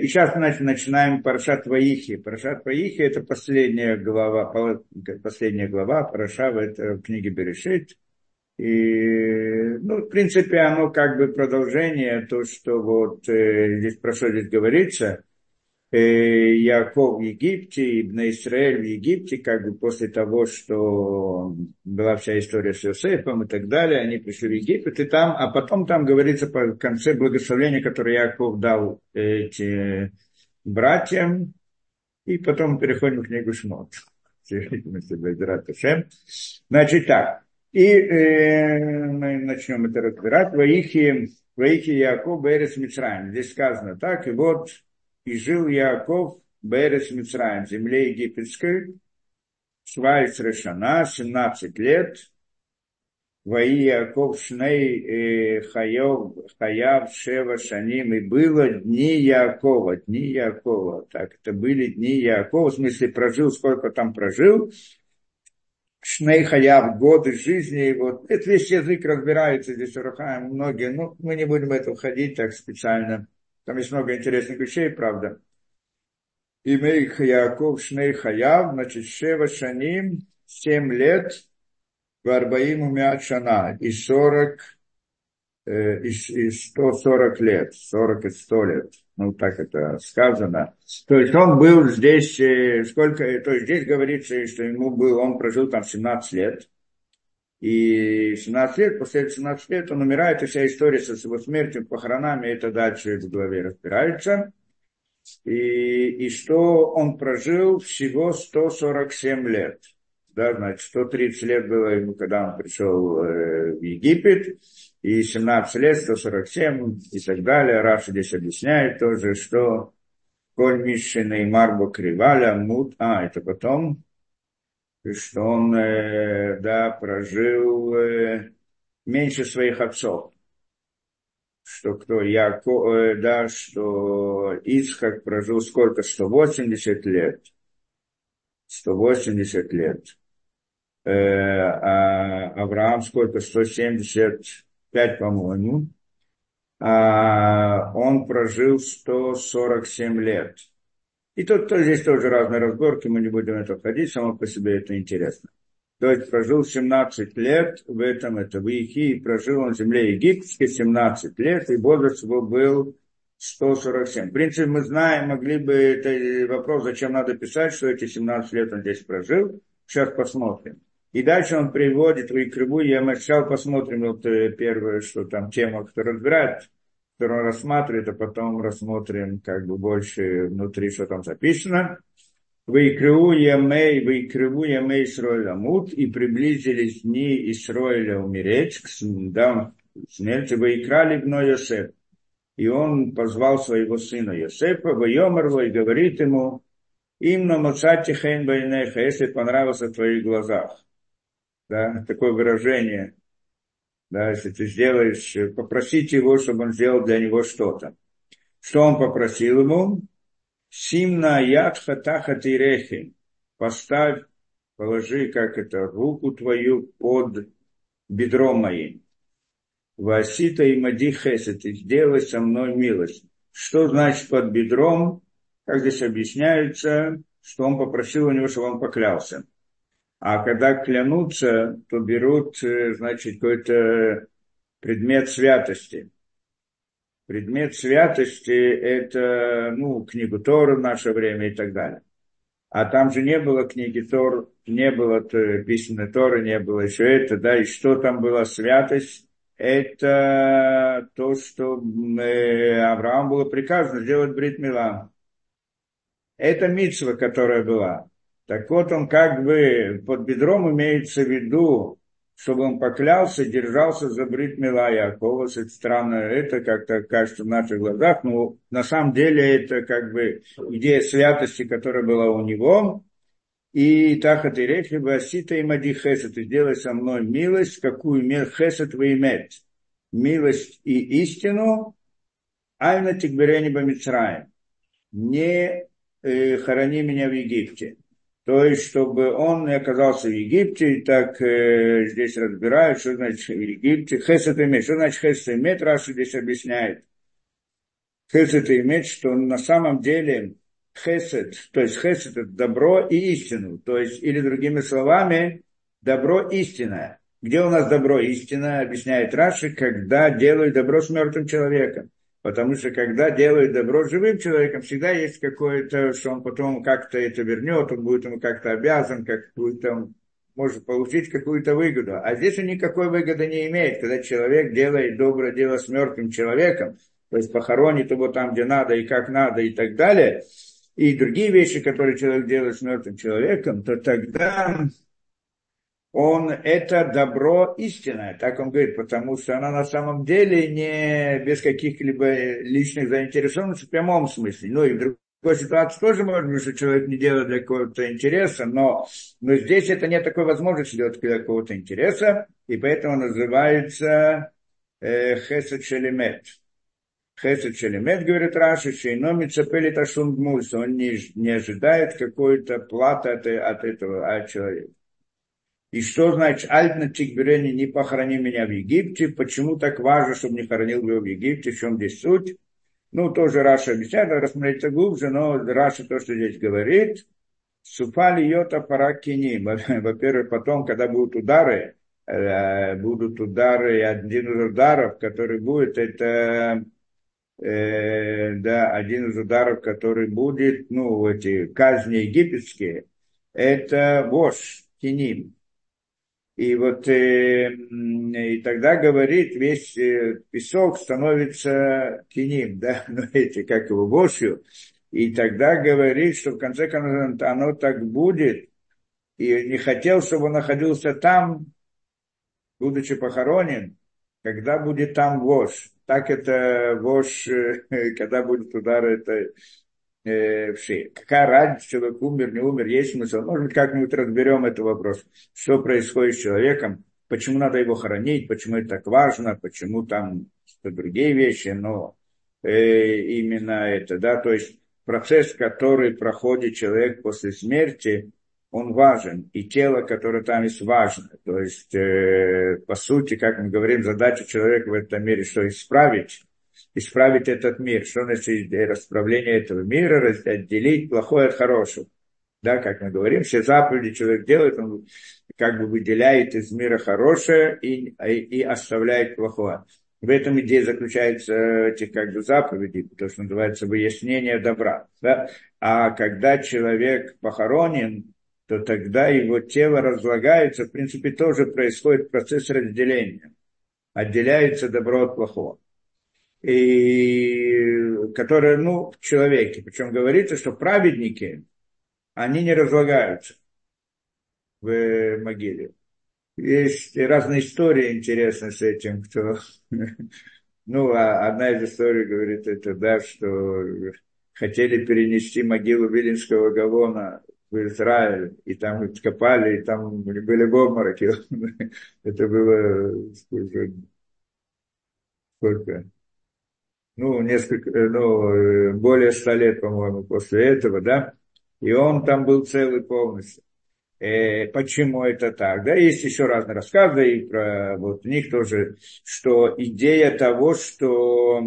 И сейчас мы начинаем Парашат Ваихи. Парашат Ваихи – это последняя глава Параша в книге Берешит. И, в принципе, оно как бы продолжение, то, что вот здесь про что здесь говорится. Яков в Египте, Ибн Исраэль в Египте, как бы после того, что была вся история с Иосифом и так далее, они пришли в Египет, и там, а потом там говорится по конце благословения, которое Яков дал этим братьям, и потом мы переходим в книгу Шмот. Значит так, мы начнем это разбирать. Ваихи Яков Берес Мицраим. Здесь сказано так, и вот и жил Яков Берес Мицраим, в земле египетской, Швайц Решана, 17 лет. Ваи Яков Шней Хаяв Шева Шаним. И было дни Якова. Так, это были дни Якова, в смысле прожил, сколько там прожил. Шней Хаяв, годы жизни. Вот. Это весь язык разбирается здесь, Урахаем, многие. Мы не будем в это входить так специально. Там есть много интересных вещей, правда. Имей Яков Шней Хаяв, значит, Шева Шаним, 7 лет, Варбаим Умят Шана, и 140 лет, 40 и 100 лет. Так это сказано. То есть он был здесь, то есть здесь говорится, что он прожил там 17 лет. И 17 лет, после этих 17 лет он умирает, и вся история с его смертью, похоронами, это дальше в главе разбирается. И что он прожил всего 147 лет. Да, значит, 130 лет было ему, когда он пришел в Египет, и 17 лет, 147 и так далее. Раша здесь объясняет тоже, что Коль Мишина и Марбо Криваля, это потом, что он, прожил меньше своих отцов. Что что Ицхак прожил сколько? 180 лет. 180 лет. А Авраам сколько? 175, по-моему. А он прожил 147 лет. И тут здесь тоже разные разборки, мы не будем в это входить, само по себе это интересно. То есть прожил 17 лет в Ваихи, и прожил он в земле египетской 17 лет, и возраст его был 147. В принципе, мы знаем, могли бы, это вопрос, зачем надо писать, что эти 17 лет он здесь прожил. Сейчас посмотрим. И дальше он приводит в Икрыву, мы сначала посмотрим первое, что там тема, которую разбирает, которую он рассматривает, а потом рассмотрим как бы больше внутри, что там записано. Выкрыву ямей Исроэля мут, и приблизились дни Исроэля умереть, да, смерти, выикрали бно Йосеф. И он позвал своего сына Йосефа, Вайомарву, и говорит ему, имно моцати хейн байнеха, если понравился в твоих глазах. Да, такое выражение. Да, если ты сделаешь, попросить его, чтобы он сделал для него что-то. Что он попросил ему? Симна ядха тахат ирехи. Положи, руку твою под бедром моим. Васита и мади хесед, и сделай со мной милость. Что значит под бедром? Как здесь объясняется, что он попросил у него, чтобы он поклялся. А когда клянутся, то берут, значит, какой-то предмет святости. Предмет святости – это, книгу Торы в наше время и так далее. А там же не было книги Тор, не было письменной Торы, не было еще это, да, и что там была святость? Это то, что Аврааму было приказано сделать брит мила. Это мицва, которая была. Так вот, он как бы под бедром имеется в виду, чтобы он поклялся, держался за брит мила Якова. Это странно, это как-то кажется в наших глазах, но на самом деле это как бы идея святости, которая была у него. И тахат и рехи васита и мади хесед, и сделай со мной милость, какую хесед вы иметь. Милость и истину, айна тикберени бамицраим. Не хорони меня в Египте. То есть, чтобы он не оказался в Египте, и так здесь разбирают, что значит в Египте. Хесед иметь. Что значит хесед иметь? Раша здесь объясняет. Хесед имеет, что на самом деле хесед, то есть хесед это добро и истину, то есть, или другими словами, добро истинное. Где у нас добро истинное, объясняет Раши, когда делают добро с мертвым человеком. Потому что когда делают добро с живым человеком, всегда есть какое-то, что он потом как-то это вернет, он будет ему как-то обязан, как будет там, может получить какую-то выгоду. А здесь он никакой выгоды не имеет, когда человек делает доброе дело с мертвым человеком, то есть похоронит его там, где надо и как надо и так далее, и другие вещи, которые человек делает с мертвым человеком, то тогда он это добро истинное, так он говорит, потому что она на самом деле не без каких-либо личных заинтересованностей в прямом смысле. Ну и в другой ситуации тоже может быть, что человек не делает для какого-то интереса, но здесь это нет такой возможности делать для какого-то интереса, и поэтому называется хесед шелемет. Хесед шелемет, говорит Раши, шейно мицапелит ашун гмульс, он не ожидает какой-то платы от этого человека. И что значит альтна тикберени не похорони меня в Египте? Почему так важно, чтобы не хоронил его в Египте? В чем здесь суть? Ну, тоже Раша объясняет, надо рассмотреть это глубже, но Раша то, что здесь говорит, суфали йота паракини. Во-первых, потом, когда будут удары, один из ударов, который будет, это да, один из ударов, который будет, ну, эти казни египетские, это вож, киним. И вот и тогда говорит, весь песок становится киним, да, ну эти, как его, вошью. И тогда говорит, что в конце концов оно так будет. И не хотел, чтобы он находился там, будучи похоронен, когда будет там вошь. Так это вошь, когда будет удар, это в шее. Какая разница, человек умер, не умер, есть смысл. Может быть, как-нибудь разберем этот вопрос. Что происходит с человеком, почему надо его хоронить, почему это так важно, почему там другие вещи, но именно это, да, то есть процесс, который проходит человек после смерти, он важен, и тело, которое там есть, важно. То есть, по сути, как мы говорим, задача человека в этом мире, что исправить этот мир. Что значит расправление этого мира, отделить плохое от хорошего. Да, как мы говорим, все заповеди человек делает, он как бы выделяет из мира хорошее и оставляет плохое. В этом идея заключается эти как бы заповеди, то, что называется выяснение добра. Да? А когда человек похоронен, то тогда его тело разлагается, в принципе, тоже происходит процесс разделения. Отделяется добро от плохого. И которые, ну, в человеке. Причем говорится, что праведники, они не разлагаются в могиле. Есть разные истории интересные с этим, кто... Ну, одна из историй говорит это, да, что хотели перенести могилу Виленского Гавона в Израиль, и там копали, и там были в обмороке. Это было сколько? Ну, более 100 лет, по-моему, после этого, да, и он там был целый полностью. Почему это так? Да, есть еще разные рассказы, и про вот у них тоже, что идея того, что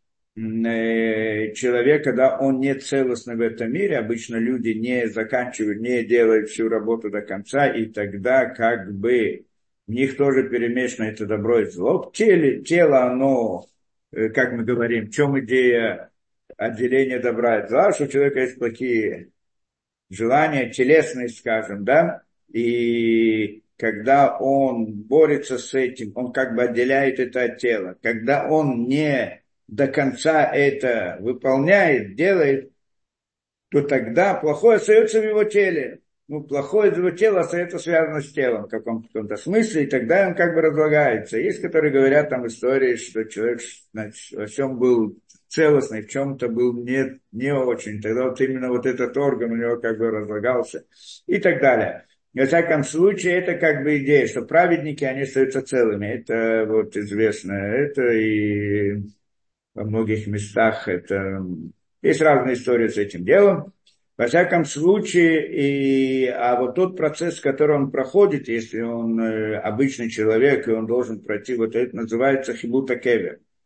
человек, когда он не целостный в этом мире, обычно люди не заканчивают, не делают всю работу до конца, и тогда как бы в них тоже перемешано это добро и зло. Тело, оно, как мы говорим, в чем идея отделения добра и зла, что у человека есть плохие желания, телесные, скажем, да, и когда он борется с этим, он как бы отделяет это от тела. Когда он не до конца это выполняет, делает, то тогда плохое остается в его теле. Ну, плохое из его тела остается связано с телом в каком-то смысле, и тогда он как бы разлагается. Есть, которые говорят там истории, что человек, значит, во всем был целостный, в чем-то был не очень. Тогда вот именно вот этот орган у него как бы разлагался и так далее. Во всяком случае, это как бы идея, что праведники, они остаются целыми. Это вот известно. Это и во многих местах это... Есть разные истории с этим делом. Во всяком случае, а вот тот процесс, который он проходит, если он обычный человек, и он должен пройти, вот это называется хибута кевер.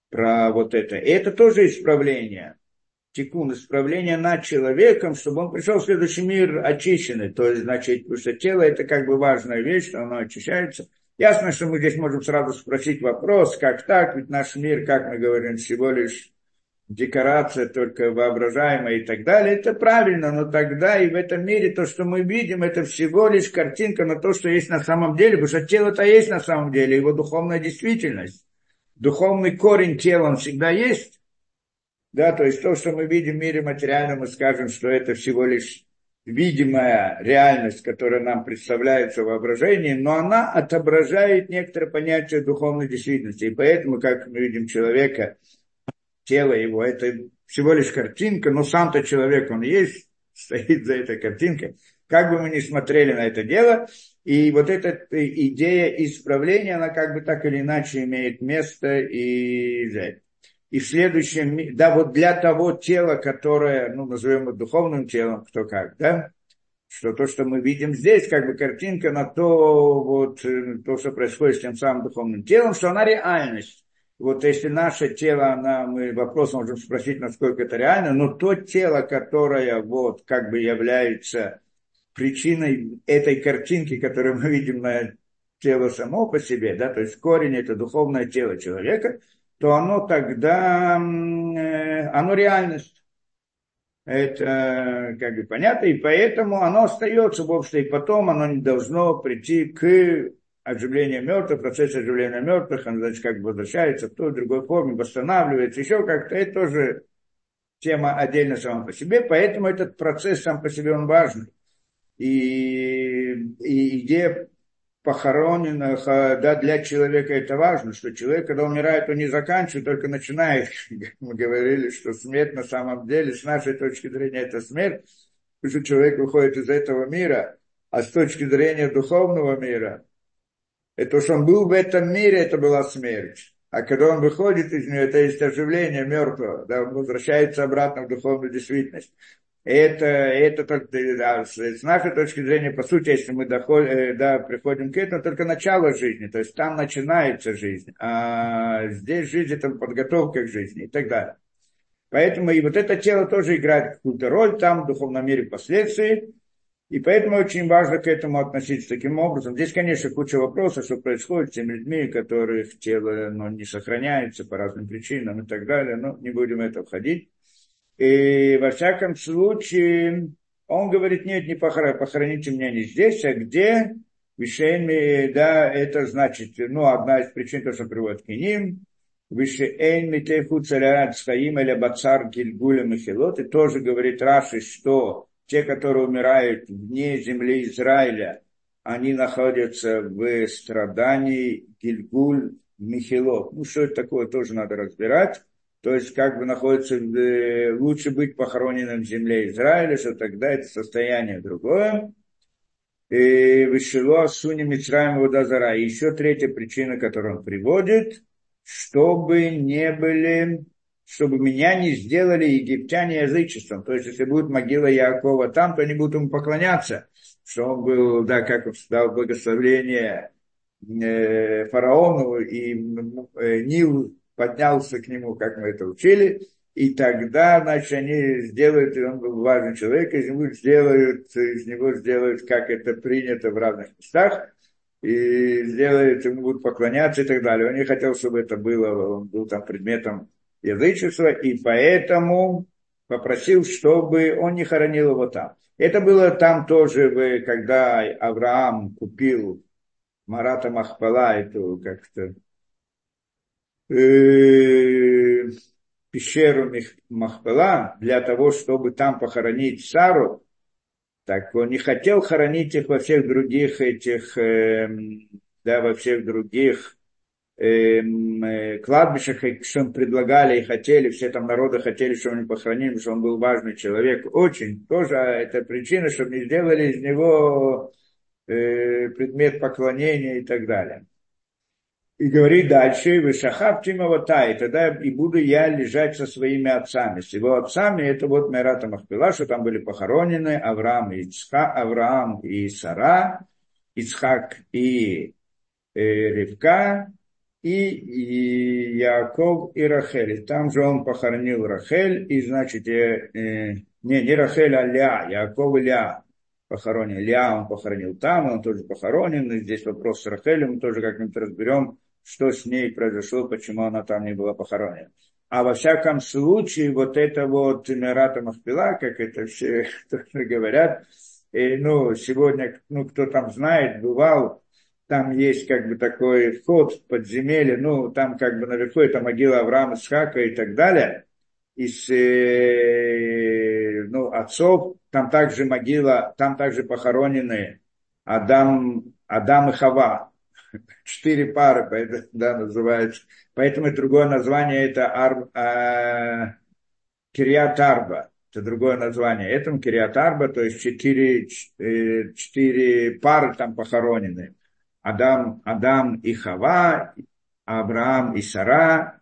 про вот это. И это тоже исправление. Тикун, исправление над человеком, чтобы он пришел в следующий мир очищенный. То есть, значит, потому что тело это как бы важная вещь, что оно очищается. Ясно, что мы здесь можем сразу спросить вопрос, как так, ведь наш мир, как мы говорим, всего лишь декорация только воображаемая и так далее. Это правильно, но тогда и в этом мире то, что мы видим, это всего лишь картинка на то, что есть на самом деле, потому что тело-то есть на самом деле, его духовная действительность. Духовный корень тела, он всегда есть. Да, то есть то, что мы видим в мире материальном, мы скажем, что это всего лишь видимая реальность, которая нам представляется в воображении, но она отображает некоторое понятие духовной действительности. И поэтому, как мы видим человека, тело его, это всего лишь картинка, но сам-то человек, он есть, стоит за этой картинкой. Как бы мы ни смотрели на это дело, и вот эта идея исправления, она как бы так или иначе имеет место и в следующем, да, вот для того тела, которое, ну, назовем его духовным телом, кто как, да, что то, что мы видим здесь, как бы картинка на то, вот, то, что происходит с тем самым духовным телом, что она реальность. Вот если наше тело, мы вопрос можем спросить, насколько это реально, но то тело, которое вот как бы является причиной этой картинки, которую мы видим на тело само по себе, да, то есть корень это духовное тело человека, то оно тогда, оно реальность. Это как бы понятно, и поэтому оно остается в обществе, и потом оно не должно прийти к оживлению мертвых, процесс оживления мертвых, оно, значит, как бы возвращается в той, другой форме, восстанавливается, еще как-то, это тоже тема отдельно сама по себе, поэтому этот процесс сам по себе, он важный. И идея похороненных, да, для человека это важно, что человек, когда умирает, он не заканчивает, только начинает. Мы говорили, что смерть на самом деле, с нашей точки зрения, это смерть, потому что человек выходит из этого мира, а с точки зрения духовного мира, это что он был в этом мире, это была смерть. А когда он выходит из нее, это есть оживление мертвого, да, он возвращается обратно в духовную действительность. Это только, да, с нашей точки зрения, по сути, если мы приходим к этому, только начало жизни, то есть там начинается жизнь, а здесь жизнь это подготовка к жизни и так далее. Поэтому и вот это тело тоже играет какую-то роль там, в духовном мире впоследствии, и поэтому очень важно к этому относиться таким образом. Здесь, конечно, куча вопросов, что происходит с теми людьми, которых тело не сохраняется по разным причинам и так далее, но не будем в это входить. И во всяком случае, он говорит, нет, не похороните меня не здесь, а где? Вишейми, да, это значит, одна из причин, то, что приводит к ним. Вишейми теху царят схаим или бацар гильгуля михилот. И тоже говорит Раши, что те, которые умирают вне земли Израиля, они находятся в страдании гильгуль михилот. Что это такое, тоже надо разбирать. То есть, как бы находится, лучше быть похороненным в земле Израиля, что тогда это состояние другое. И вышело суни Мицраим водозара. И еще третья причина, которую он приводит, чтобы меня не сделали египтяне язычеством. То есть, если будет могила Яакова там, то они будут ему поклоняться. Что он был, да, как он дал благословение фараону, и Нил поднялся к нему, как мы это учили, и тогда, значит, они сделают, и он был важный человек, из него сделают, как это принято в разных местах, и сделают, ему будут поклоняться и так далее. Он не хотел, чтобы это было, он был там предметом язычества, и поэтому попросил, чтобы он не хоронил его там. Это было там тоже, когда Авраам купил Марата Махпала, эту как-то пещеру Махпела для того, чтобы там похоронить Сару, так он не хотел хоронить их во всех других во всех других кладбищах, что он предлагали и хотели, все там народы хотели, чтобы он похоронили, потому что он был важный человек. Очень тоже это причина, чтобы не сделали из него предмет поклонения и так далее. И говорит дальше, «Вышахав тимавотай, тогда и буду я лежать со своими отцами». С его отцами, это вот Мерата Махпела, что там были похоронены Авраам и Сара, Ицхак и Ривка, и Яаков и Рахель. И там же он похоронил Рахель, и значит, не Рахель, а Ля, Яаков и Ля похоронен. Ля он похоронил там, он тоже похоронен, и здесь вопрос с Рахелем, мы тоже как-нибудь разберем, что с ней произошло, почему она там не была похоронена. А во всяком случае, вот это вот Мерата Махпила, как это все тоже говорят, сегодня, кто там знает, бывал, там есть как бы такой вход в подземелье, там как бы наверху это могила Авраама, Исхака и так далее, из отцов, там также могила, там также похоронены Адам и Хава, 4 пары, поэтому, да, называется. Поэтому другое название это Кирьят Арба. Это другое название. Этому Кирьят Арба, то есть 4 пары там похоронены. Адам и Хава, Авраам и Сара,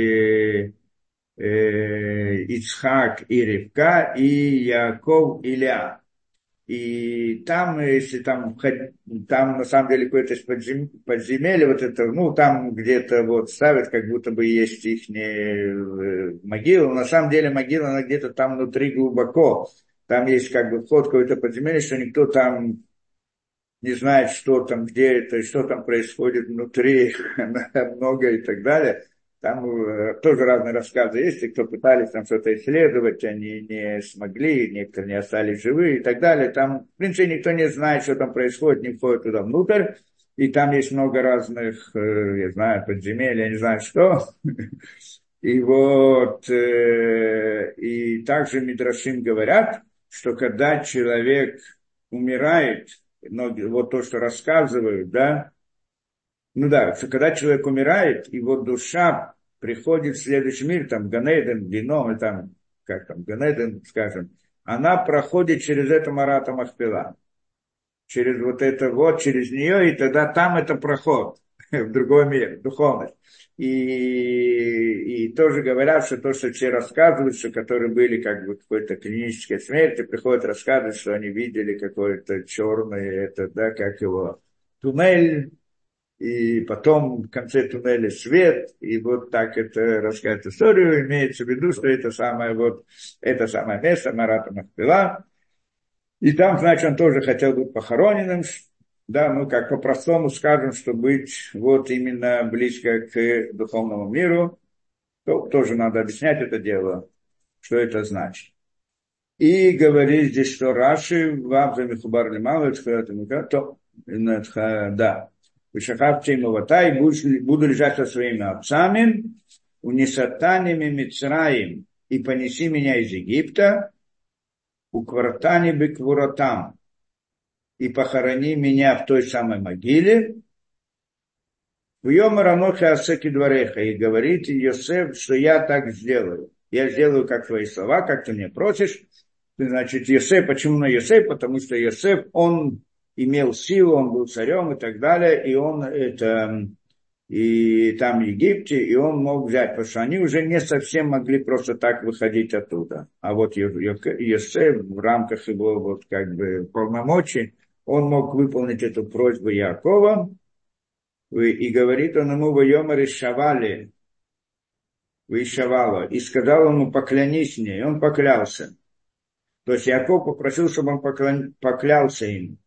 Ицхак и Ривка, и Яаков и Леа. И там, если там на самом деле какое-то подземелье, вот это, там где-то вот ставят, как будто бы есть их могила. На самом деле могила, она где-то там внутри глубоко. Там есть как бы вход в какое-то подземелье, что никто там не знает, что там, где это, что там происходит внутри, много и так далее. Там тоже разные рассказы есть, и кто пытались там что-то исследовать, они не смогли, некоторые не остались живы и так далее. Там, в принципе, никто не знает, что там происходит, не входит туда внутрь. И там есть много разных, я знаю, подземель, я не знаю что. И вот, и также Мидрашим говорят, что когда человек умирает, вот то, что рассказывают, да, что когда человек умирает, его душа приходит в следующий мир, там, Ганеден, Геном, там, Ганеден, скажем, она проходит через это Марата Махпила, через вот это вот, через нее, и тогда там это проход в другой мир, духовность. И тоже говорят, что то, что все рассказывают, что которые были как бы какой-то клинической смерти, приходят рассказывать, что они видели какой-то черный, туннель, и потом в конце туннеля свет, и вот так это рассказывает историю, имеется в виду, что это самое место Марата Махпила, и там, значит, он тоже хотел быть похороненным, да, как по-простому скажем, что быть вот именно близко к духовному миру, то тоже надо объяснять это дело, что это значит. И говорит здесь, что Раши, вам за Михубар Лимал, да, Вышахавче ему ватай, буду лежать со своими отцами, унисатаними Мицраим, и понеси меня из Египта, уквартани беквуратам, и похорони меня в той самой могиле, в Йом Ранохе Асеки Двореха, и говорит Йосеф, что я так сделаю. Я сделаю, как твои слова, как ты мне просишь. Значит, Йосеф, почему на Йосеф? Потому что Йосеф, он имел силу, он был царем и так далее, и там в Египте, и он мог взять, потому что они уже не совсем могли просто так выходить оттуда. А вот Йосеф в рамках его вот как бы полномочий, он мог выполнить эту просьбу Яакова, и говорит он ему: «Вайомар ишавали, вишавало», и сказал ему: «Поклянись мне», и он поклялся. То есть Яаков попросил, чтобы он поклялся им.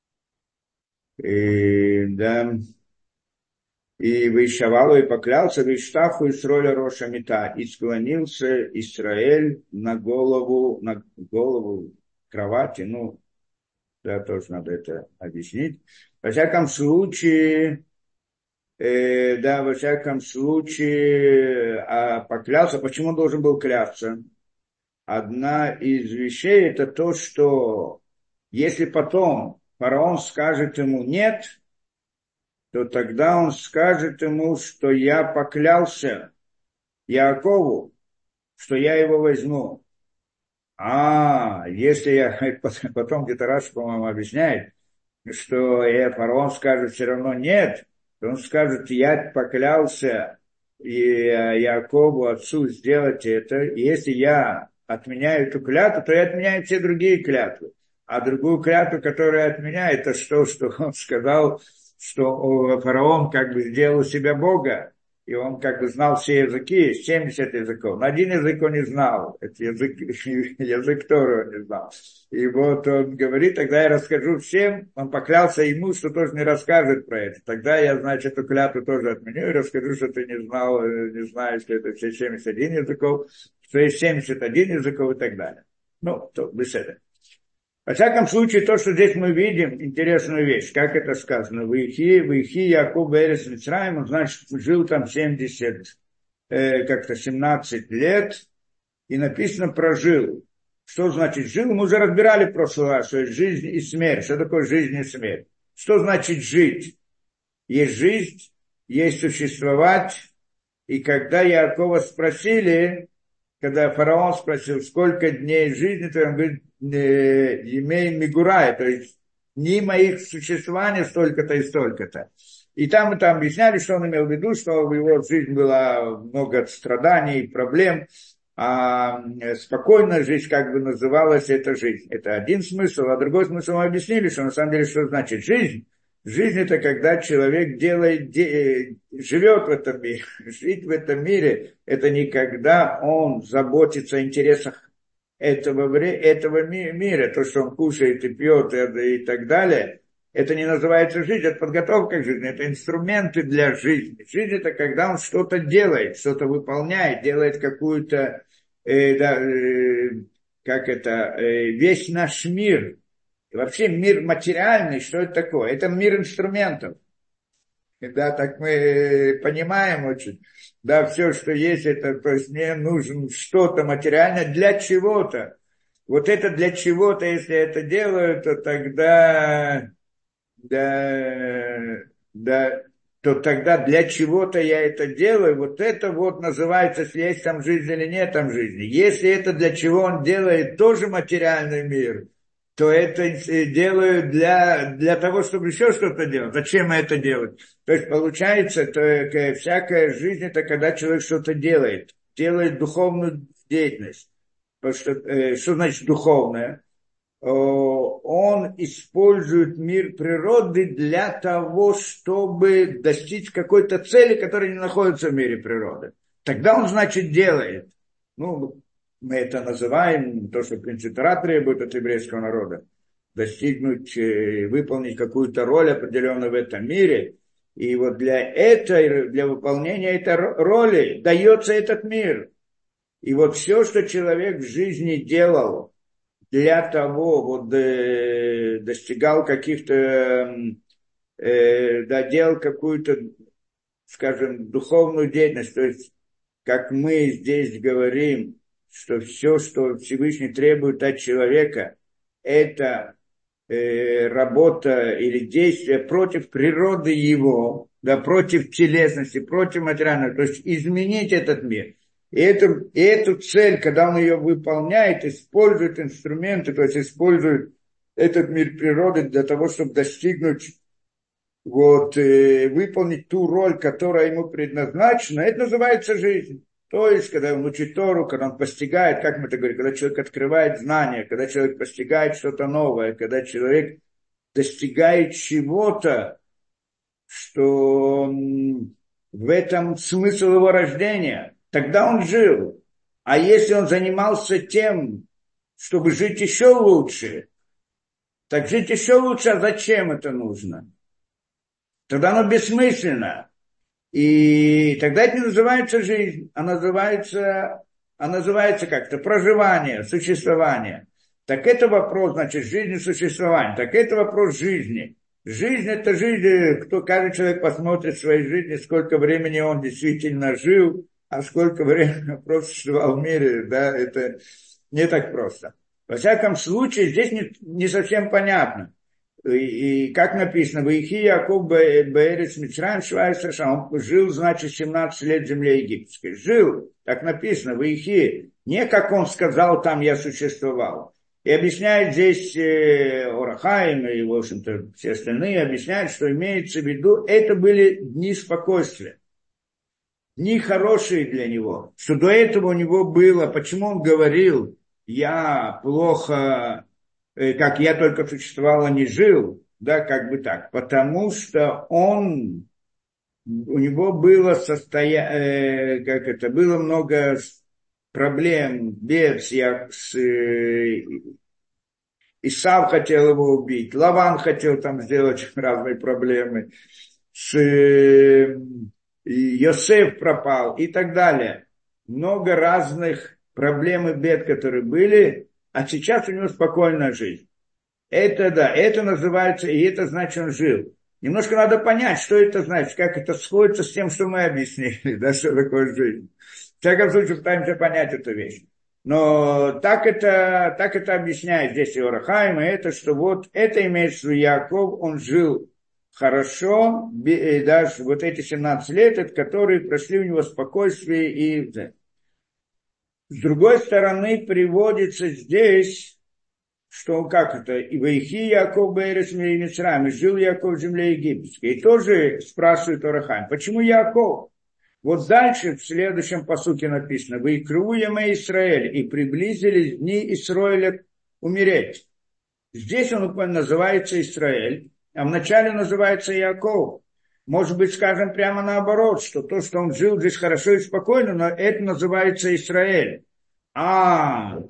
И вишавало, и поклялся, виштаху из роля Роша Мита, и склонился Израиль на голову кровати. Да, тоже надо это объяснить. Во всяком случае, поклялся. Почему он должен был клясться? Одна из вещей это то, что если потом фараон скажет ему нет, то тогда он скажет ему, что я поклялся Яакову, что я его возьму. Если я потом где-то раз, по-моему, объясняет, что фараон скажет все равно нет, то он скажет: я поклялся Яакову, отцу, сделать это. И если я отменяю эту клятву, то я отменяю все другие клятвы. А другую клятву, которую я отменяю, это что он сказал, что фараон как бы сделал себя Бога, и он как бы знал все языки, 70 языков. Но один язык он не знал, это язык Торы он не знал. И вот он говорит, тогда я расскажу всем, он поклялся ему, что тоже не расскажет про это. Тогда я, значит, эту клятву тоже отменю и расскажу, что ты не знал, не знаешь, что это все 71 языков, что есть 71 языков и так далее. Ну, то без этого. Во всяком случае, то, что здесь мы видим, интересную вещь, как это сказано, Ваихи, Яков Эрес Мицраим, он, значит, жил там 17 лет, и написано прожил. Что значит жил? Мы уже разбирали в прошлый раз, что есть жизнь и смерть. Что такое жизнь и смерть? Что значит жить? Есть жизнь, есть существовать, и когда Якова спросили, когда фараон спросил, сколько дней жизни, то он говорит, имей мигурай, то есть дни моих существования столько-то и столько-то. И там объясняли, что он имел в виду, что в его жизни было много страданий, проблем, а спокойная жизнь, как бы называлась эта жизнь. Это один смысл, а другой смысл мы объяснили, что на самом деле, что значит жизнь. Жизнь – это когда человек живет в этом мире. Жить в этом мире – это не когда он заботится о интересах этого мира, то, что он кушает и пьет и так далее. Это не называется жизнь, это подготовка к жизни, это инструменты для жизни. Жизнь – это когда он что-то делает, что-то выполняет, делает какую-то, весь наш мир. И вообще мир материальный, что это такое? Это мир инструментов. Да, так мы понимаем очень. Да, все, что есть, это, то есть мне нужно что-то материальное для чего-то. Вот это для чего-то, если это делаю, то тогда, то тогда для чего-то я это делаю. Вот это вот называется, если есть там жизнь или нет там жизни. Если это для чего он делает тоже материальный мир, то это делают для того, чтобы еще что-то делать. Зачем это делать? То есть получается, всякая жизнь – это когда человек что-то делает духовную деятельность. Потому что значит духовное? Он использует мир природы для того, чтобы достичь какой-то цели, которая не находится в мире природы. Тогда он, значит, делает. Мы это называем, то, что, в принципе, Тора требует от еврейского народа, достигнуть, выполнить какую-то роль определенную в этом мире. И вот для выполнения этой роли дается этот мир. И вот все, что человек в жизни делал для того, достигал каких-то, делал какую-то, скажем, духовную деятельность, то есть, как мы здесь говорим, что все, что Всевышний требует от человека, это работа или действие против природы его, да, против телесности, против материального, то есть изменить этот мир. И эту цель, когда он ее выполняет, использует инструменты, то есть использует этот мир природы для того, чтобы достигнуть, выполнить ту роль, которая ему предназначена, это называется жизнь. То есть, когда он учит Тору, когда он постигает, как мы это говорим, когда человек открывает знания, когда человек постигает что-то новое, когда человек достигает чего-то, что в этом смысл его рождения, тогда он жил. А если он занимался тем, чтобы жить еще лучше, так жить еще лучше, а зачем это нужно? Тогда оно бессмысленно. И тогда это не называется жизнь, а называется как-то проживание, существование. Так это вопрос, значит, жизни, существования. Так это вопрос жизни. Жизнь – это жизнь, каждый человек посмотрит в своей жизни, сколько времени он действительно жил, а сколько времени просто существовал в мире, да, это не так просто. Во всяком случае, здесь не совсем понятно. И как написано, Ваихи Яков Беэрец Мицраим Швайсраша, он жил, значит, 17 лет в земле египетской. Жил, так написано, Ваихи, не как он сказал, там я существовал. И объясняет здесь Ор ха-Хаим и, в общем-то, все остальные объясняют, что имеется в виду, это были дни спокойствия. Дни хорошие для него. Что до этого у него было, почему он говорил, я плохо, как я только существовал, а не жил. да, как бы так, потому что у него было было много проблем, бед Исав хотел его убить, Лаван хотел там сделать разные проблемы, и Йосеф пропал и так далее. Много разных проблем и бед, которые были, а сейчас у него спокойная жизнь. Это да, это называется, и это значит, он жил. Немножко надо понять, что это значит, как это сходится с тем, что мы объяснили, да, что такое жизнь. В всяком случае, пытаемся понять эту вещь. Но так это объясняет здесь и Ор ха-Хаим, и это, что вот это имеется в виду Яков, он жил хорошо, и даже вот эти 17 лет, которые прошли у него спокойствие и... С другой стороны, приводится здесь, что как это, и Вайхи Яков Бейрес Мицраим, и жил Яков в земле египетской. И тоже спрашивает Ор ха-Хаим, почему Яков? Вот дальше в следующем пасуке написано, «Вайкру яме Исраэль», и приблизились дни Исраэля умереть. Здесь он называется Исраэль, а вначале называется Яков. Может быть, скажем прямо наоборот, что то, что он жил здесь хорошо и спокойно, но это называется Израиль. Да,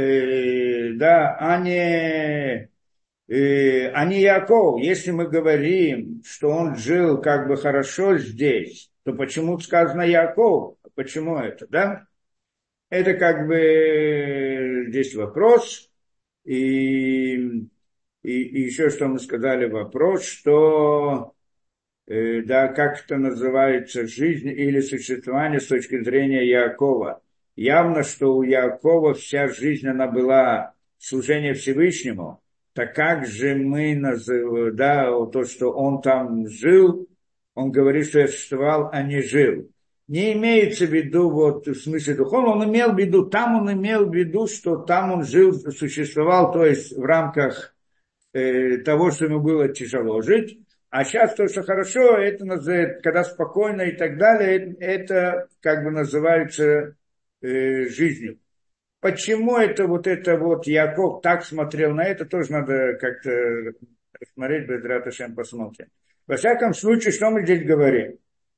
а не Яков. Если мы говорим, что он жил как бы хорошо здесь, то почему сказано Яков? Почему это, да? Это как бы здесь вопрос. И еще что мы сказали вопрос, что да, как это называется, жизнь или существование с точки зрения Яакова. Явно, что у Яакова вся жизнь, она была служение Всевышнему. Так как же мы называем, да, то, что он там жил, он говорит, что я существовал, а не жил. Не имеется в виду, вот, в смысле духовного, он имел в виду, там он имел в виду, что там он жил, существовал, то есть в рамках того, что ему было тяжело жить. А сейчас то, что хорошо, это называется, когда спокойно и так далее, это как бы называется жизнью. Почему это вот Яков так смотрел на это, тоже надо как-то рассмотреть, Безрат Ашем, посмотрим. Во всяком случае, что мы здесь говорим?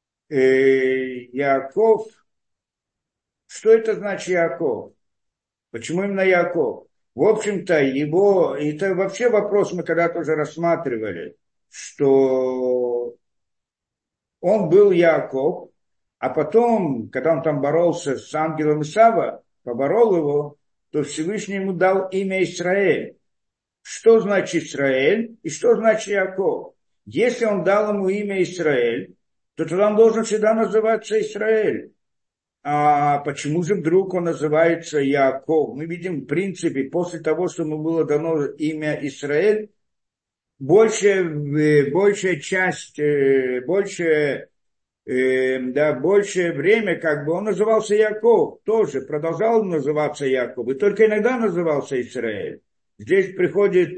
Яков, что это значит Яков? Почему именно Яков? В общем-то, это вообще вопрос мы когда-то уже рассматривали, что он был Яков, а потом, когда он там боролся с ангелом Исава, поборол его, то Всевышний ему дал имя Израиль. Что значит Израиль и что значит Яков? Если он дал ему имя Израиль, то тогда он должен всегда называться Израиль. А почему же вдруг он называется Яков? Мы видим, в принципе, после того, что ему было дано имя Израиль, большая большее время, как бы, он назывался Яков, тоже продолжал называться Яков, и только иногда назывался Израиль. Здесь приходит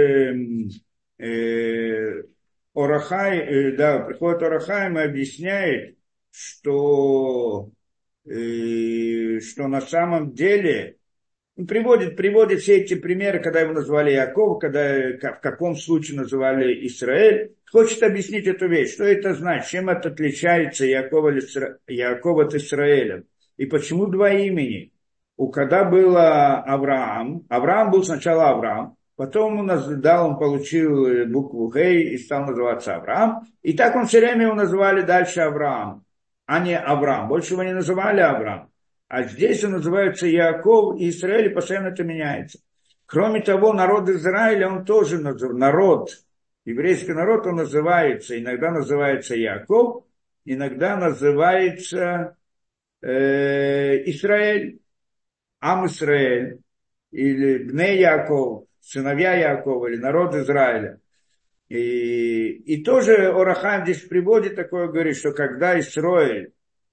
Ор ха-Хаим и объясняет, что на самом деле он приводит все эти примеры, когда его назвали Яков, в каком случае называли Израиль. Хочет объяснить эту вещь, что это значит, чем это отличается Яков от Израиля. И почему два имени? Когда был Авраам был сначала Авраам, потом он получил букву Хей и стал называться Авраам. И так он все время его называли дальше Авраам, а не Авраам. Больше его не называли Авраам. А здесь он называется Яков, и Израиль постоянно это меняется. Кроме того, народ Израиля, он тоже еврейский народ, он иногда называется Яков, иногда называется Израиль, Ам Исраэль, или Бней Яков, сыновья Якова, или народ Израиля. И тоже Ор ха-Хаим здесь приводит такое, говорит, что когда Израиль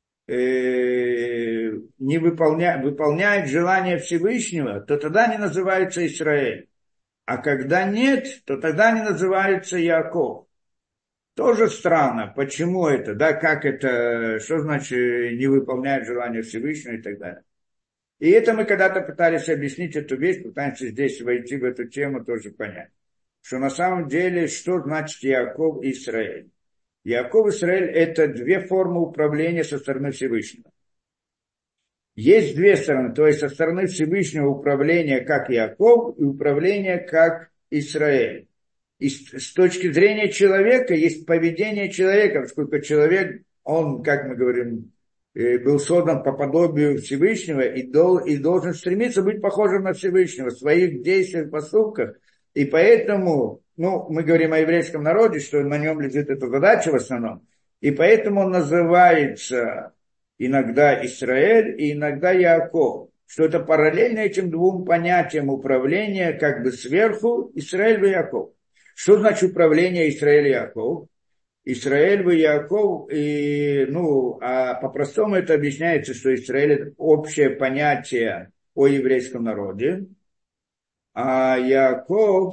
не выполняет желание Всевышнего, то тогда не называется Израиль. А когда нет, то тогда не называется Яков. Тоже странно. Почему это? Да, как это? Что значит не выполняет желание Всевышнего и так далее. И это мы когда-то пытались объяснить эту вещь, пытаемся здесь войти в эту тему, тоже понять. что на самом деле, что значит Яаков и Израиль. Яаков и Израиль – это две формы управления со стороны Всевышнего. Есть две стороны, то есть со стороны Всевышнего управления как Яаков и управление как Израиль. И с точки зрения человека есть поведение человека, поскольку человек, он, как мы говорим, был создан по подобию Всевышнего и должен стремиться быть похожим на Всевышнего в своих действиях, поступках. И поэтому, мы говорим о еврейском народе, что на нем лежит эта задача в основном. И поэтому он называется иногда Израиль и иногда Яаков. Что это параллельно этим двум понятиям управления как бы сверху Израиль и Яаков. Что значит управление Израиль и Яаков? Израиль и Яаков, а по-простому это объясняется, что Израиль – это общее понятие о еврейском народе, а Яаков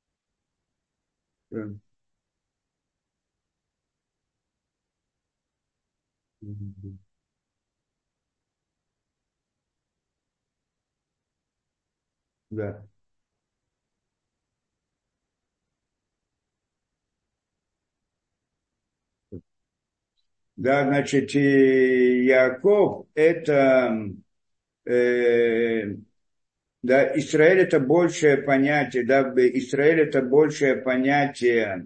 да. Да, значит, и Яаков – это да, Израиль это большее понятие, да, Израиль это большее понятие,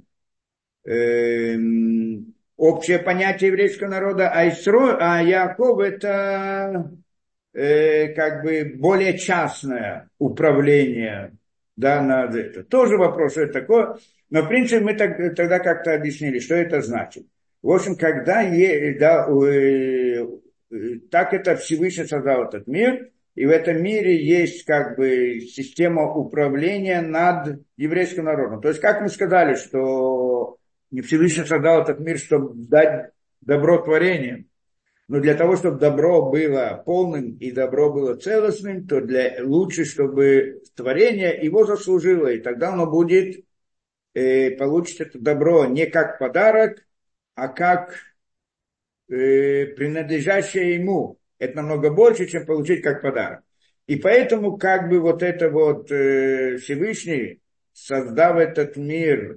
общее понятие еврейского народа, а Яаков это как бы более частное управление, да, над это. Тоже вопрос, что это такое, но в принципе мы тогда как-то объяснили, что это значит. В общем, когда так это Всевышний создал этот мир, и в этом мире есть как бы система управления над еврейским народом. То есть, как мы сказали, что не Всевышний создал этот мир, чтобы дать добро творениям, но для того, чтобы добро было полным и добро было целостным, то лучше, чтобы творение его заслужило, и тогда оно будет, получит это добро не как подарок, а как принадлежащее ему. Это намного больше, чем получить как подарок. И поэтому как бы вот это вот Всевышний, создав этот мир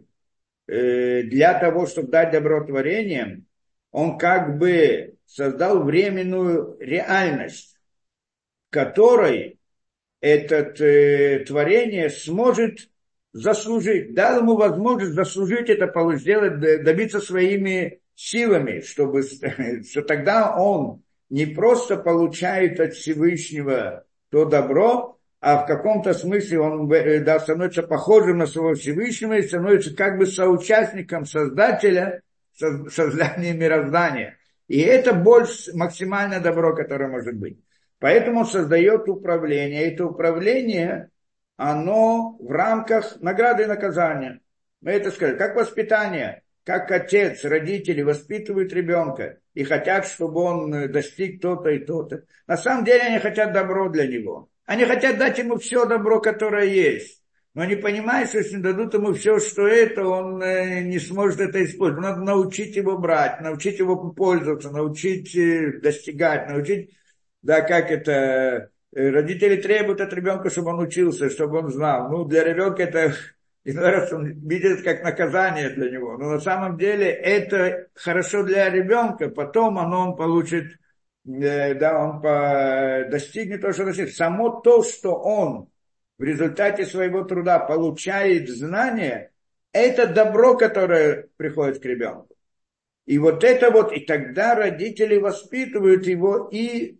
для того, чтобы дать добро творениям, он как бы создал временную реальность, в которой это творение сможет заслужить, дал ему возможность заслужить это, сделать, добиться своими силами, чтобы, что тогда он не просто получает от Всевышнего то добро, а в каком-то смысле он становится похожим на своего Всевышнего и становится как бы соучастником Создателя создания мироздания. И это больше максимальное добро, которое может быть. Поэтому он создает управление. И это управление, оно в рамках награды и наказания. Мы это сказали, как воспитание. Как отец, родители воспитывают ребенка и хотят, чтобы он достиг то-то и то-то. На самом деле они хотят добро для него. Они хотят дать ему все добро, которое есть. Но они понимают, что если дадут ему все, что это, он не сможет это использовать. Надо научить его брать, научить его пользоваться, научить достигать, научить, да, как это... Родители требуют от ребенка, чтобы он учился, чтобы он знал. Для ребенка это... И раз он видит как наказание для него. Но на самом деле это хорошо для ребенка. Потом он получит, он достигнет того, что достигнет. Само то, что он в результате своего труда получает знания, это добро, которое приходит к ребенку. И вот это вот, и тогда родители воспитывают его и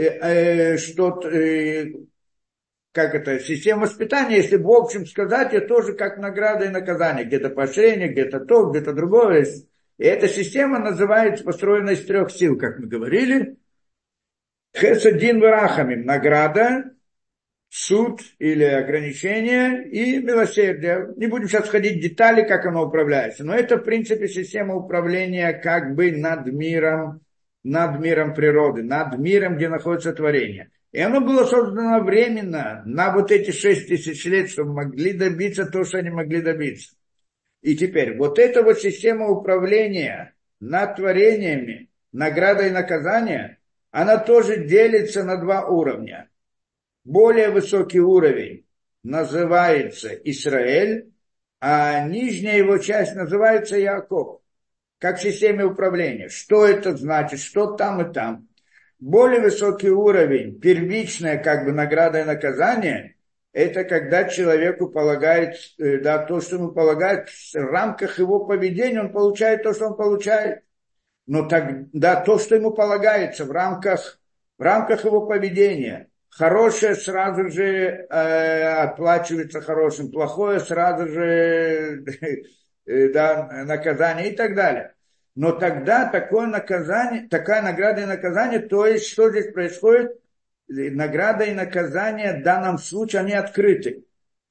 как это, система воспитания, если в общем сказать, это тоже как награда и наказание. Где-то поощрение, где-то то, где-то другое. И эта система называется, построена из 3 сил, как мы говорили. Хесед, дин, варахамим. Награда, суд или ограничение и милосердие. Не будем сейчас входить в детали, как оно управляется. Но это, в принципе, система управления как бы над миром природы, над миром, где находится творение. И оно было создано временно, на вот эти 6000 лет, чтобы могли добиться то, что они могли добиться. И теперь, вот эта вот система управления над творениями, награда и наказание, она тоже делится на 2 уровня. Более высокий уровень называется Израиль, а нижняя его часть называется Яаков, как в системе управления. Что это значит? Что там и там? Более высокий уровень, первичная как бы награда и наказание, это когда человеку полагает, да, то, что ему полагает, в рамках его поведения он получает то, что он получает. Но тогда то, что ему полагается в рамках его поведения, хорошее сразу же оплачивается хорошим, плохое сразу же да, наказание и так далее. Но тогда такое наказание, такая награда и наказание, то есть что здесь происходит? Награда и наказание в данном случае, они открыты.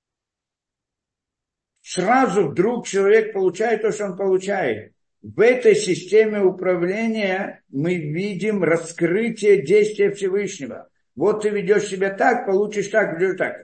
Сразу вдруг человек получает то, что он получает. В этой системе управления мы видим раскрытие действия Всевышнего. Вот ты ведешь себя так, получишь так, ведешь так.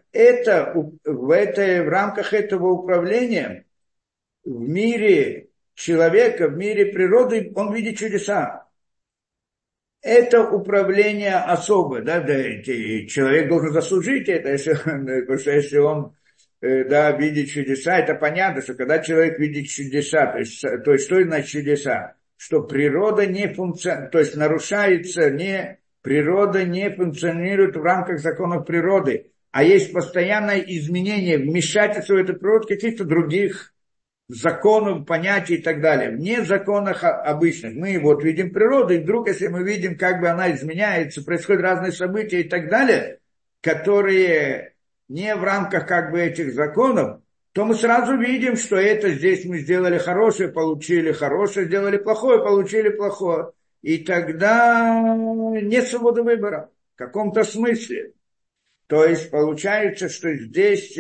В рамках этого управления в мире человека, в мире природы, он видит чудеса. Это управление особое, да, человек должен заслужить это, потому что если он да, видит чудеса, это понятно, что когда человек видит чудеса, то есть что значит чудеса? Что природа не функционирует, то есть нарушается, природа не функционирует в рамках законов природы, а есть постоянное изменение, вмешательство в эту природу каких-то других законов, понятий и так далее. Вне законов обычных. Мы вот видим природу, и вдруг, если мы видим, как бы она изменяется, происходят разные события и так далее, которые не в рамках как бы этих законов, то мы сразу видим, что это здесь мы сделали хорошее, получили хорошее, сделали плохое, получили плохое. И тогда нет свободы выбора в каком-то смысле. То есть получается, что здесь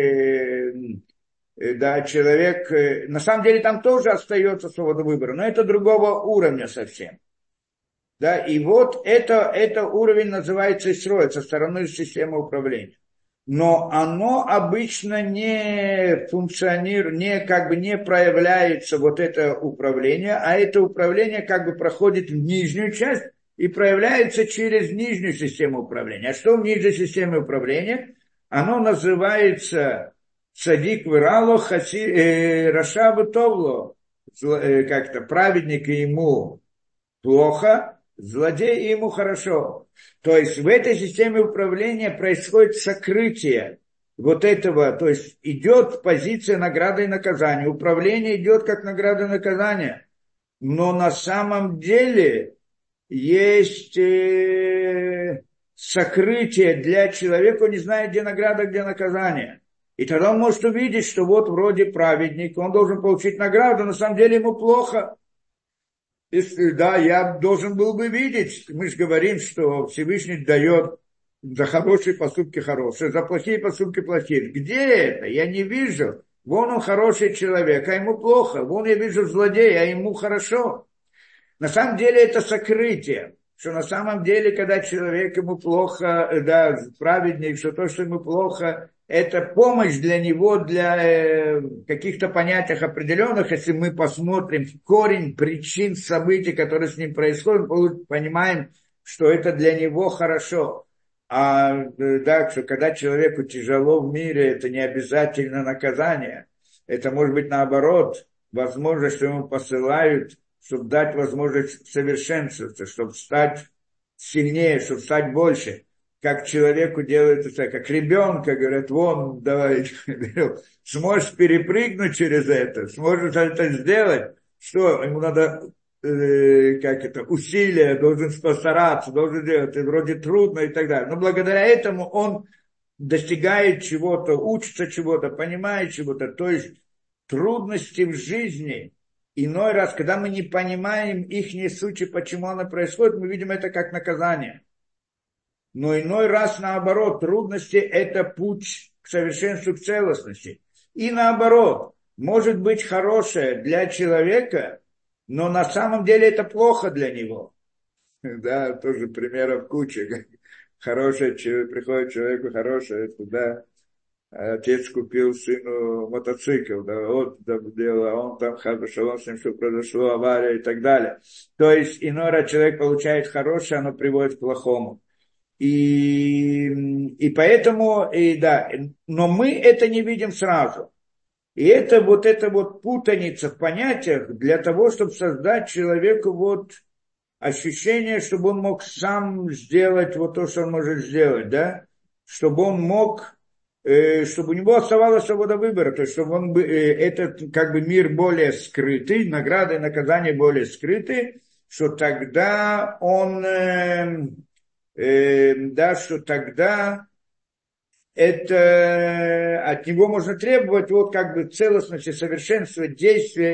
да, человек, на самом деле там тоже остается свобода выбора, но это другого уровня совсем. Да, и вот это уровень называется Исроэль, со стороны системы управления. Но оно обычно не функционирует, не проявляется вот это управление, а это управление как бы проходит в нижнюю часть и проявляется через нижнюю систему управления. А что в нижней системе управления? Оно называется Цадик вырало, Рашавы Товло, как-то праведник и ему плохо, злодей и ему хорошо. То есть в этой системе управления происходит сокрытие вот этого, то есть идет позиция награды и наказания. Управление идет как награда и наказание. Но на самом деле есть сокрытие для человека, он не знает, где награда, где наказание. И тогда он может увидеть, что вот вроде праведник, он должен получить награду, на самом деле ему плохо. Если, да, я должен был бы видеть, мы же говорим, что Всевышний дает за хорошие поступки хорошие, за плохие поступки плохие. Где это? Я не вижу. Вон он хороший человек, а ему плохо. Вон я вижу злодея, а ему хорошо. На самом деле это сокрытие. Что на самом деле, когда человек ему плохо, да, праведник, что то, что ему плохо, это помощь для него, для каких-то понятий определенных. Если мы посмотрим корень причин событий, которые с ним происходят, мы понимаем, что это для него хорошо. А да, что когда человеку тяжело в мире, это не обязательно наказание. Это может быть наоборот, возможно, что ему посылают, чтобы дать возможность совершенствоваться, чтобы стать сильнее, чтобы стать больше. Как человеку делают это, как ребенка, говорят, вон, давай, сможешь перепрыгнуть через это, сможешь это сделать, что ему надо, усилия, должен постараться, должен делать, это вроде трудно и так далее. Но благодаря этому он достигает чего-то, учится чего-то, понимает чего-то, то есть трудности в жизни. Иной раз, когда мы не понимаем их сути, почему оно происходит, мы видим это как наказание. Но иной раз, наоборот, трудности – это путь к совершенству, к целостности. И наоборот, может быть хорошее для человека, но на самом деле это плохо для него. Да, тоже примеров куча. Хорошее, приходит человеку хорошее, да. Отец купил сыну мотоцикл, да, вот дело, а он там шалом с ним, что произошло, авария и так далее. То есть иной раз человек получает хорошее, оно приводит к плохому. И поэтому, да, но мы это не видим сразу. И это вот путаница в понятиях для того, чтобы создать человеку вот ощущение, чтобы он мог сам сделать вот то, что он может сделать, да, чтобы он мог, чтобы у него оставалась свобода выбора, то есть чтобы он, этот как бы мир более скрытый, награды и наказания более скрыты, что тогда он, да, что тогда это от него можно требовать вот как бы целостности, совершенства, действия,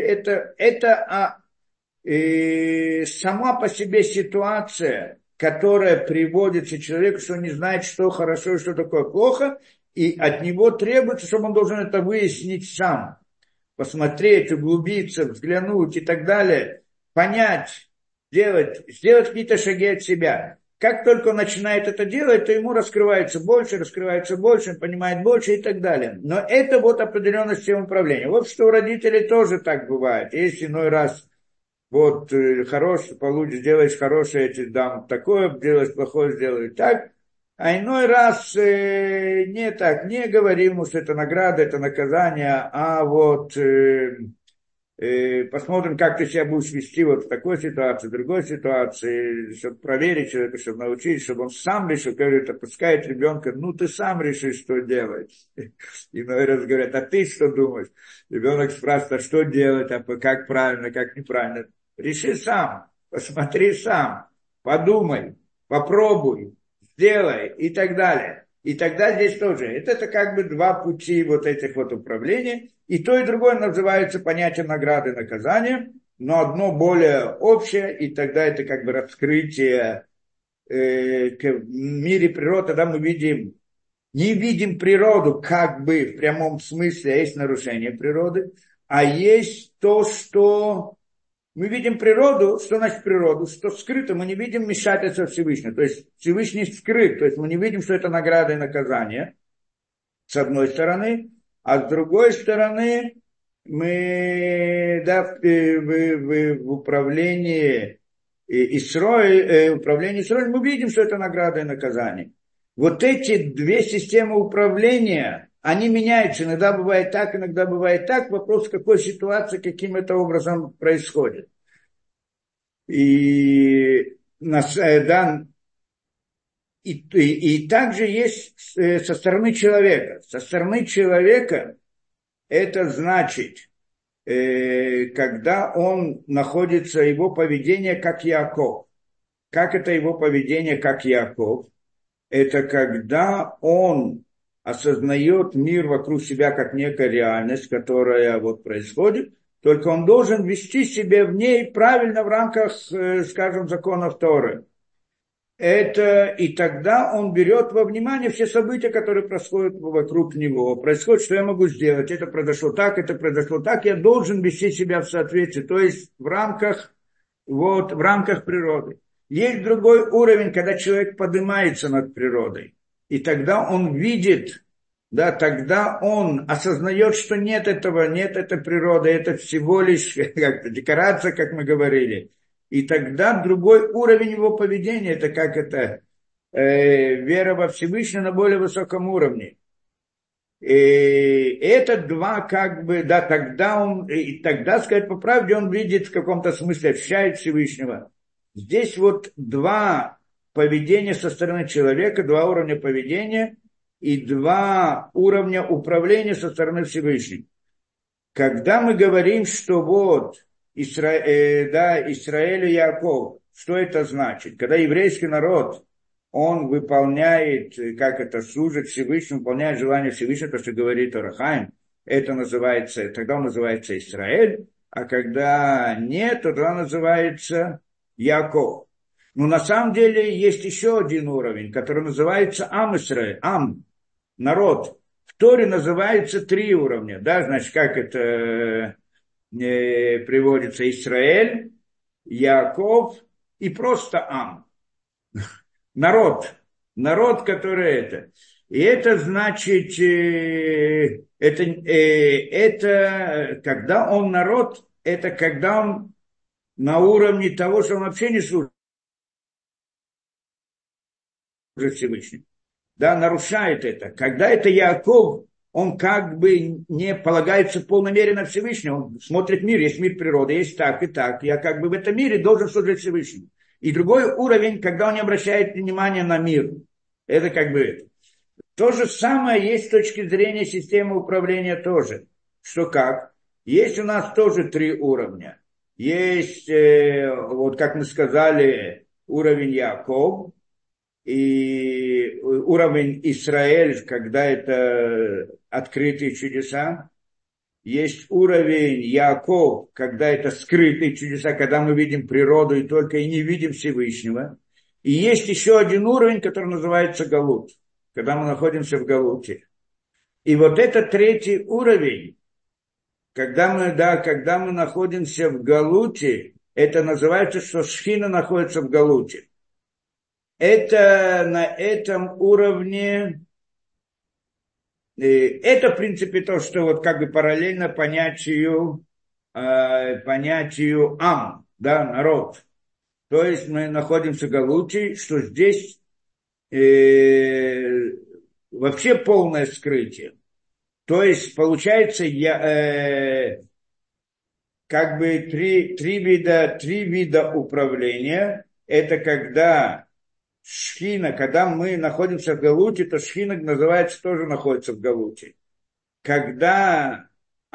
сама по себе ситуация, которая приводится человеку, что он не знает, что хорошо и что такое плохо, и от него требуется, чтобы он должен это выяснить сам, посмотреть, углубиться, взглянуть и так далее, понять, сделать какие-то шаги от себя. Как только он начинает это делать, то ему раскрывается больше, он понимает больше и так далее. Но это вот определенная система управления. Вот что у родителей тоже так бывает. Есть иной раз вот получишь, делаешь хорошее, я тебе дам такое, делаешь плохое, сделаю так. А иной раз не так, не говорим, что это награда, это наказание, а вот посмотрим, как ты себя будешь вести вот в такой ситуации, в другой ситуации, чтобы проверить человека, чтобы научить, чтобы он сам решил, говорит, отпускает ребенка, ну ты сам реши, что делать. Иной раз говорят, а ты что думаешь? Ребенок спрашивает, а что делать, а как правильно, как неправильно. Реши сам, посмотри сам, подумай, попробуй, сделай и так далее. И тогда здесь тоже. Это как бы два пути вот этих вот управлений. И то, и другое называется понятием награды и наказания, но одно более общее, и тогда это как бы раскрытие в мире природы, тогда мы не видим природу как бы в прямом смысле, а есть нарушение природы, а есть то, что мы видим природу, что значит природу, что скрыто, мы не видим вмешательства Всевышнего, то есть Всевышний скрыт, то есть мы не видим, что это награда и наказание, с одной стороны, а с другой стороны, мы в управлении Исроэль, мы видим, что это награда и наказание. Вот эти две системы управления, они меняются. Иногда бывает так, иногда бывает так. Вопрос, в какой ситуации, каким это образом происходит. И также есть со стороны человека. Со стороны человека это значит, когда он находится, его поведение как Яаков. Как это его поведение как Яаков? Это когда он осознает мир вокруг себя как некая реальность, которая вот происходит, только он должен вести себя в ней правильно в рамках, скажем, законов Торы. И тогда он берет во внимание все события, которые происходят вокруг него. Происходит, что я могу сделать, это произошло так, я должен вести себя в соответствии, то есть в рамках природы. Есть другой уровень, когда человек поднимается над природой, и тогда он видит, да, тогда он осознает, что нет этой природы, это всего лишь как-то декорация, как мы говорили. И тогда другой уровень его поведения, это как это, вера во Всевышнего на более высоком уровне. И это два как бы, да, тогда, сказать по правде, он видит в каком-то смысле, ощущает Всевышнего. Здесь вот два поведения со стороны человека, два уровня поведения и два уровня управления со стороны Всевышнего. Когда мы говорим, что вот Израиль и Яаков, что это значит? Когда еврейский народ, он выполняет, как это служит Всевышнему, выполняет желание Всевышнего, то, что говорит Орахаим, тогда он называется Израиль, а когда нет, то тогда называется Яаков. Но на самом деле есть еще один уровень, который называется Израиль, народ. В Торе называется 3 уровня, да, значит, как это приводится: Израиль, Яаков и просто народ, который это. И это значит, это когда он народ, это когда он на уровне того, что он вообще не служит Всевышнему. Да, нарушает это. Когда это Яаков, он как бы не полагается в полной мере на Всевышнего. Он смотрит мир, есть мир природы, есть так и так. Я как бы в этом мире должен служить Всевышнему. И другой уровень, когда он не обращает внимания на мир. Это как бы это. То же самое есть с точки зрения системы управления тоже. Что как? Есть у нас тоже 3 уровня. Есть, вот как мы сказали, уровень Яков и уровень Израиль, когда это открытые чудеса. Есть уровень Яков, когда это скрытые чудеса, когда мы видим природу и только и не видим Всевышнего. И есть еще один уровень, который называется Галут, когда мы находимся в Галуте. И вот это 3-й уровень, когда мы находимся в Галуте, это называется, что Шхина находится в Галуте. Это на этом уровне, это, в принципе, то, что вот как бы параллельно понятию ам, да, народ. То есть мы находимся в Галуте, что здесь вообще полное скрытие. То есть получается как бы три вида управления. Это когда Шхина, когда мы находимся в Галуте, то Шхина называется тоже находится в Галуте. Когда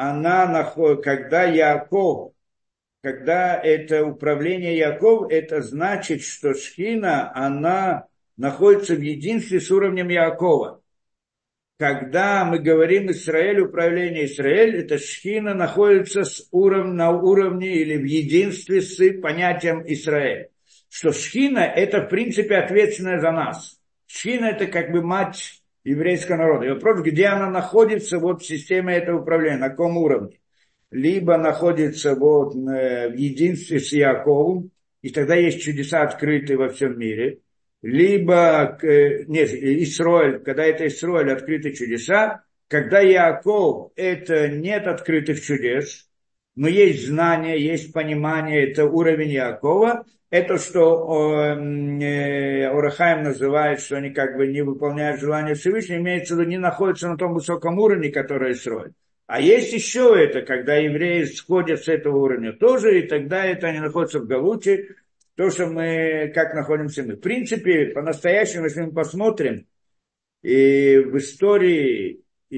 Яков, когда это управление Яков, это значит, что Шхина, она находится в единстве с уровнем Якова. Когда мы говорим Израиль, управление Израиль, это Шхина находится на уровне или в единстве с понятием Израиль. Что Шхина это в принципе ответственная за нас. Шхина это как бы мать еврейского народа. И вопрос, где она находится вот в системе этого управления, на каком уровне. Либо находится вот в единстве с Яковом, и тогда есть чудеса открытые во всем мире. Либо, Исроэль, когда это Исроэль, открытые чудеса. Когда Яков, это нет открытых чудес, но есть знание, есть понимание, это уровень Якова. Это, что Орахаим называет, что они как бы не выполняют желание Всевышнего, имеется в виду, не находятся на том высоком уровне, который Исроэль. А есть еще это, когда евреи сходят с этого уровня тоже, и тогда это они находятся в Галуте, то, что мы, как находимся мы. В принципе, по-настоящему, если мы посмотрим, и в истории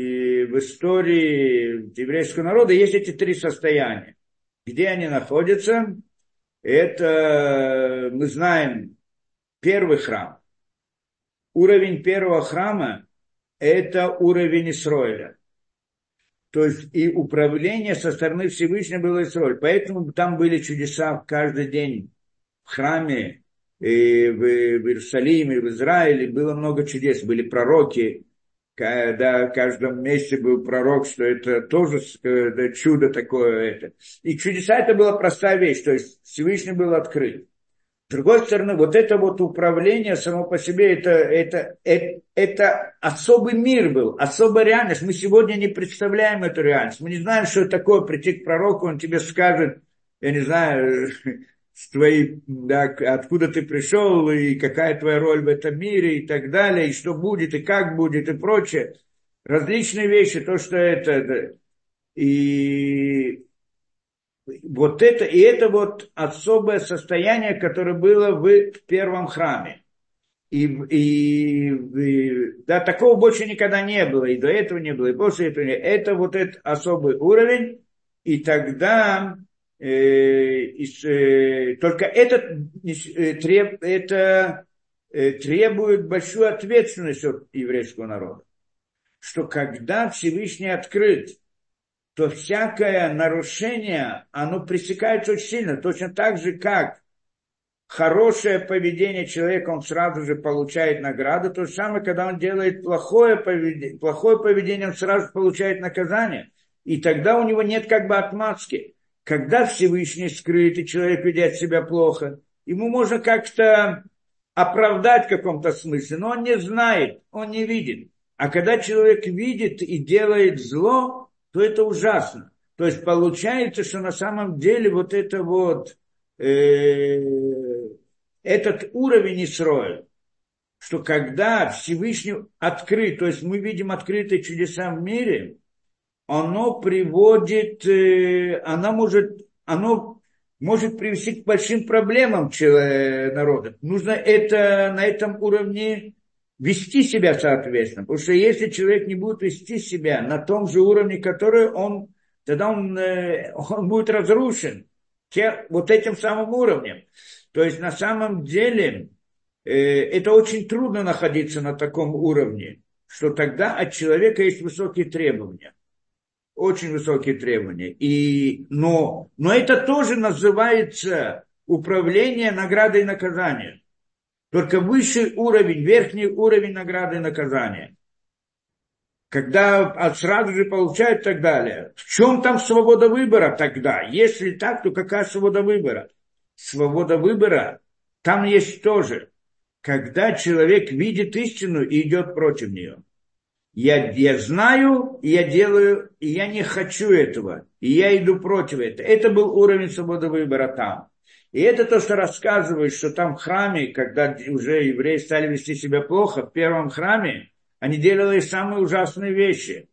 еврейского народа есть эти 3 состояния. Где они находятся? Это, мы знаем, первый храм. Уровень первого храма – это уровень Исроэля. То есть и управление со стороны Всевышнего было Исроэль. Поэтому там были чудеса каждый день в храме, и в Иерусалиме, в Израиле. Было много чудес, были пророки. Да, в каждом месте был пророк, что это тоже чудо такое. И чудеса это была простая вещь, то есть Всевышний был открыт. С другой стороны, вот это вот управление само по себе, это особый мир был, особая реальность. Мы сегодня не представляем эту реальность. Мы не знаем, что это такое прийти к пророку, он тебе скажет, я не знаю, откуда ты пришел, и какая твоя роль в этом мире, и так далее, и что будет, и как будет, и прочее. Различные вещи, то, что и это вот особое состояние, которое было в первом храме. Да, такого больше никогда не было, и до этого не было, и после этого не было. Это вот этот особый уровень, и тогда только это требует большую ответственность от еврейского народа. Что когда Всевышний открыт, то всякое нарушение, оно пресекается очень сильно. Точно так же, как хорошее поведение человека, он сразу же получает награду. То же самое, когда он делает плохое поведение, он сразу получает наказание. И тогда у него нет как бы отмазки. Когда Всевышний скрыт, и человек ведет себя плохо, ему можно как-то оправдать в каком-то смысле, но он не знает, он не видит. А когда человек видит и делает зло, то это ужасно. То есть получается, что на самом деле вот это вот, этот уровень Исроэль, что когда Всевышний открыт, то есть мы видим открытые чудеса в мире, оно приводит, оно может привести к большим проблемам народа. Нужно это на этом уровне вести себя соответственно. Потому что если человек не будет вести себя на том же уровне, который он, тогда он будет разрушен вот этим самым уровнем. То есть на самом деле это очень трудно находиться на таком уровне, что тогда от человека есть высокие требования. Очень высокие требования. Но это тоже называется управление наградой и наказанием. Только высший уровень, верхний уровень награды и наказания. Когда сразу же получают и так далее. В чем там свобода выбора тогда? Если так, то какая свобода выбора? Свобода выбора там есть тоже. Когда человек видит истину и идет против нее. Я знаю, и я делаю, и я не хочу этого, и я иду против этого. Это был уровень свободы выбора там. И это то, что рассказывает, что там в храме, когда уже евреи стали вести себя плохо, в первом храме они делали самые ужасные вещи.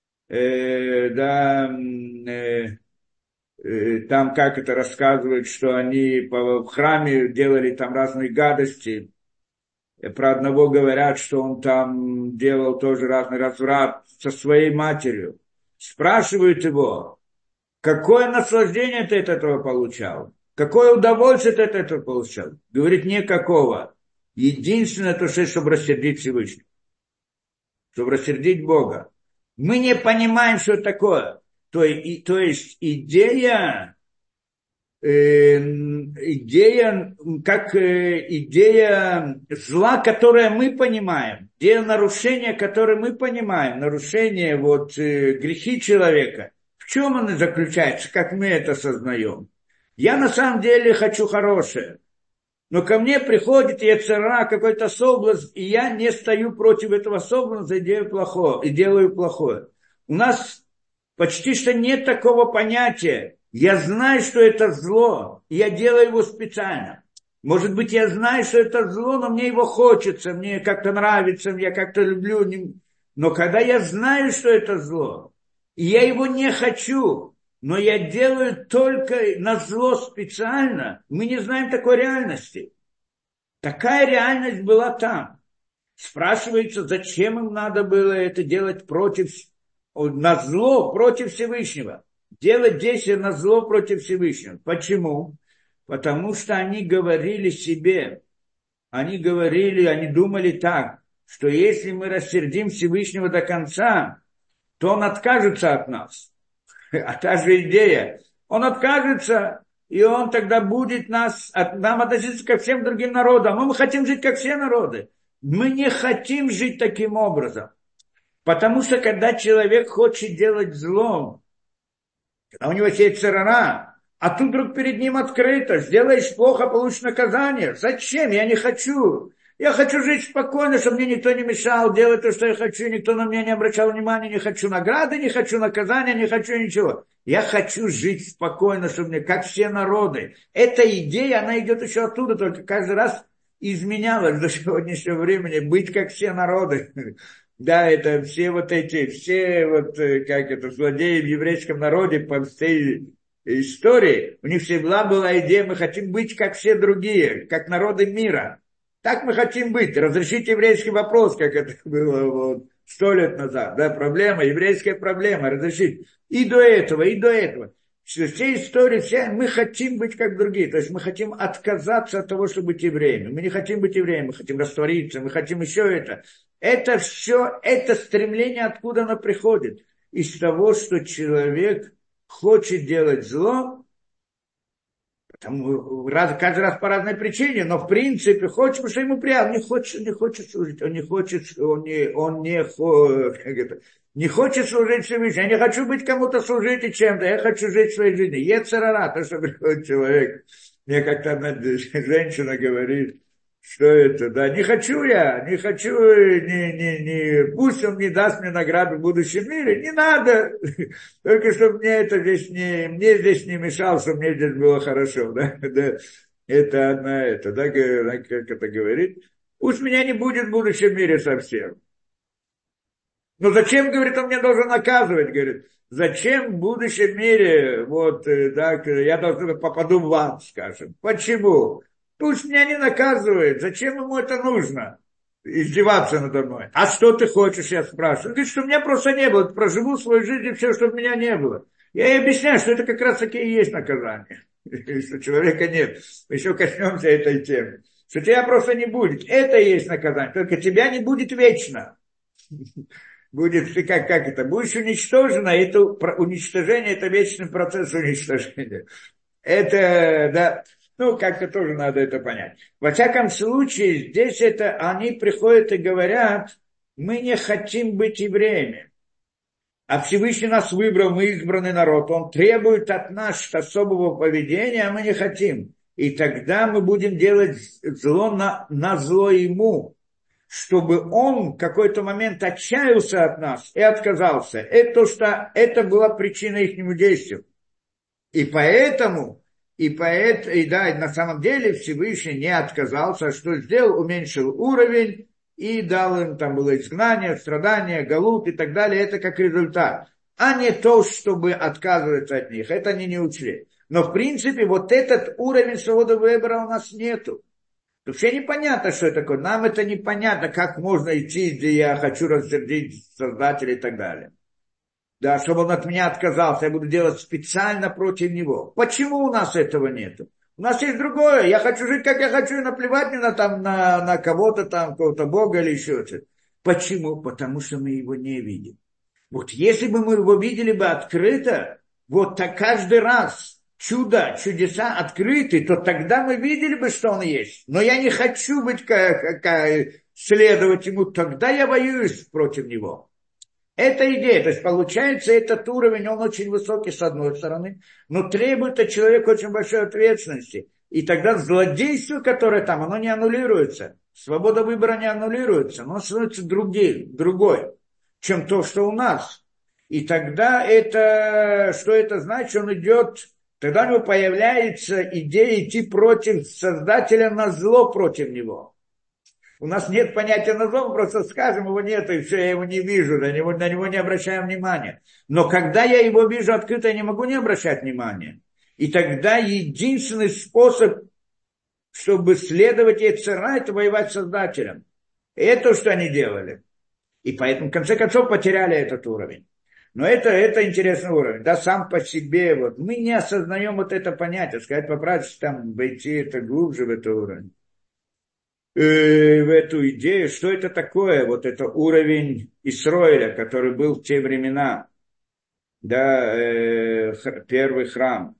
Там как это рассказывают, что они в храме делали там разные гадости. Про одного говорят, что он там делал тоже разный разврат со своей матерью. Спрашивают его, какое наслаждение ты от этого получал? Какое удовольствие ты от этого получал? Говорит, никакого. Единственное, то, что чтобы рассердить Всевышнего. Чтобы рассердить Бога. Мы не понимаем, что это такое. То есть идея зла, которое мы понимаем, идея нарушения, которое мы понимаем, нарушение грехи человека, в чем оно заключается, как мы это осознаем? Я на самом деле хочу хорошее, но ко мне приходит йецер ара, какой-то соблазн, и я не стою против этого соблазна и делаю плохое. У нас почти что нет такого понятия. Я знаю, что это зло, и я делаю его специально. Может быть, я знаю, что это зло, но мне его хочется, мне как-то нравится, я как-то люблю. Но когда я знаю, что это зло, и я его не хочу, но я делаю только на зло специально, мы не знаем такой реальности. Такая реальность была там. Спрашивается, зачем им надо было это делать на зло против Всевышнего. Делать действия на зло против Всевышнего. Почему? Потому что они говорили себе, они думали так, что если мы рассердим Всевышнего до конца, то он откажется от нас. А та же идея. Он откажется, и он тогда будет нам относиться ко всем другим народам. Мы хотим жить, как все народы. Мы не хотим жить таким образом. Потому что когда человек хочет делать зло, когда у него есть йецер ара, а тут вдруг перед ним открыто, сделаешь плохо, получишь наказание. Зачем? Я не хочу. Я хочу жить спокойно, чтобы мне никто не мешал делать то, что я хочу, никто на меня не обращал внимания, не хочу награды, не хочу наказания, не хочу ничего. Я хочу жить спокойно, чтобы мне, как все народы. Эта идея, она идет еще оттуда, только каждый раз изменялась до сегодняшнего времени, быть как все народы. Да, это все злодеи в еврейском народе по всей истории, у них всегда была идея, мы хотим быть как все другие, как народы мира. Так мы хотим быть, разрешить еврейский вопрос, как это было 100 лет назад, да, еврейская проблема, разрешить. И до этого. Все истории, мы хотим быть как другие, то есть мы хотим отказаться от того, чтобы быть евреями. Мы не хотим быть евреями, мы хотим раствориться, мы хотим еще это. Это все, это стремление, откуда оно приходит? Из того, что человек хочет делать зло, каждый раз по разной причине, но в принципе хочет, потому что ему приятно, не хочет служить, он не хочет служить Всевышнему, я не хочу быть кому-то служить и чем-то, я хочу жить своей жизнью. Йецер ара, то, что приходит человек, мне как-то одна женщина говорит, что это, да, не хочу, пусть он не даст мне награду в будущем мире, не надо, только чтобы мне здесь не мешало, чтобы мне здесь было хорошо, да, это одна, да, как это говорит, Пусть меня не будет в будущем мире совсем. Но зачем, говорит, он меня должен наказывать, говорит, зачем в будущем мире, вот, так, я должен попаду в ад, скажем. Почему? Пусть меня не наказывает, зачем ему это нужно? Издеваться надо мной. А что ты хочешь, я спрашиваю. Он говорит, что меня просто не было, проживу свою жизнь и все, чтобы меня не было. Я ей объясняю, что это как раз таки и есть наказание. Что человека нет. Мы еще коснемся этой темы. Что тебя просто не будет. Это и есть наказание. Только тебя не будет вечно. Будет, ты как это, будешь уничтожена, это уничтожение, это вечный процесс уничтожения. Это, да, ну, как-то тоже надо это понять. Во всяком случае, здесь это, они приходят и говорят, мы не хотим быть евреями. А Всевышний нас выбрал, мы избранный народ, он требует от нас особого поведения, а мы не хотим. И тогда мы будем делать зло на зло ему, чтобы он в какой-то момент отчаялся от нас и отказался. Это то, что это была причина их действию. И поэтому, да, на самом деле Всевышний не отказался, а что сделал, уменьшил уровень и дал им, там было изгнание, страдания, галут и так далее. Это как результат. А не то, чтобы отказываться от них. Это они не учли. Но в принципе вот этот уровень свободы выбора у нас нету. Вообще непонятно, что это такое. Нам это непонятно, как можно идти, где я хочу рассердить Создателя и так далее. Да, чтобы он от меня отказался, я буду делать специально против него. Почему у нас этого нету? У нас есть другое. Я хочу жить, как я хочу, и наплевать мне на кого-то там, какого-то Бога или еще что-то. Почему? Потому что мы его не видим. Вот если бы мы его видели бы открыто, вот так каждый раз чудеса открыты, то тогда мы видели бы, что он есть. Но я не хочу быть следовать ему, тогда я воююсь против него. Это идея. То есть получается, этот уровень, он очень высокий с одной стороны, но требует от человека очень большой ответственности. И тогда злодейство, которое там, оно не аннулируется. Свобода выбора не аннулируется, но становится другой, чем то, что у нас. И тогда это, что это значит? Он идет, тогда у него появляется идея идти против Создателя на зло против него. У нас нет понятия на зло, мы просто скажем, его нет, и все, я его не вижу, на него не обращаем внимания. Но когда я его вижу открыто, я не могу не обращать внимания. И тогда единственный способ, чтобы следовать Йецер-ара, это воевать с Создателем. И это то, что они делали. И поэтому, в конце концов, потеряли этот уровень. Но это интересный уровень. Да, сам по себе, вот, мы не осознаем вот это понятие. Сказать по правде, там, войти это глубже в этот уровень. В эту идею, что это такое, вот это уровень Исроиля, который был в те времена, да, первый храм.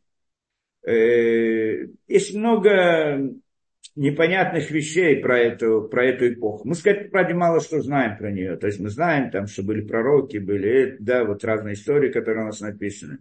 Есть много непонятных вещей про эту эпоху. Мы, сказать, правда, мало что знаем про нее. То есть мы знаем, там, что были пророки, были, да, вот разные истории, которые у нас написаны.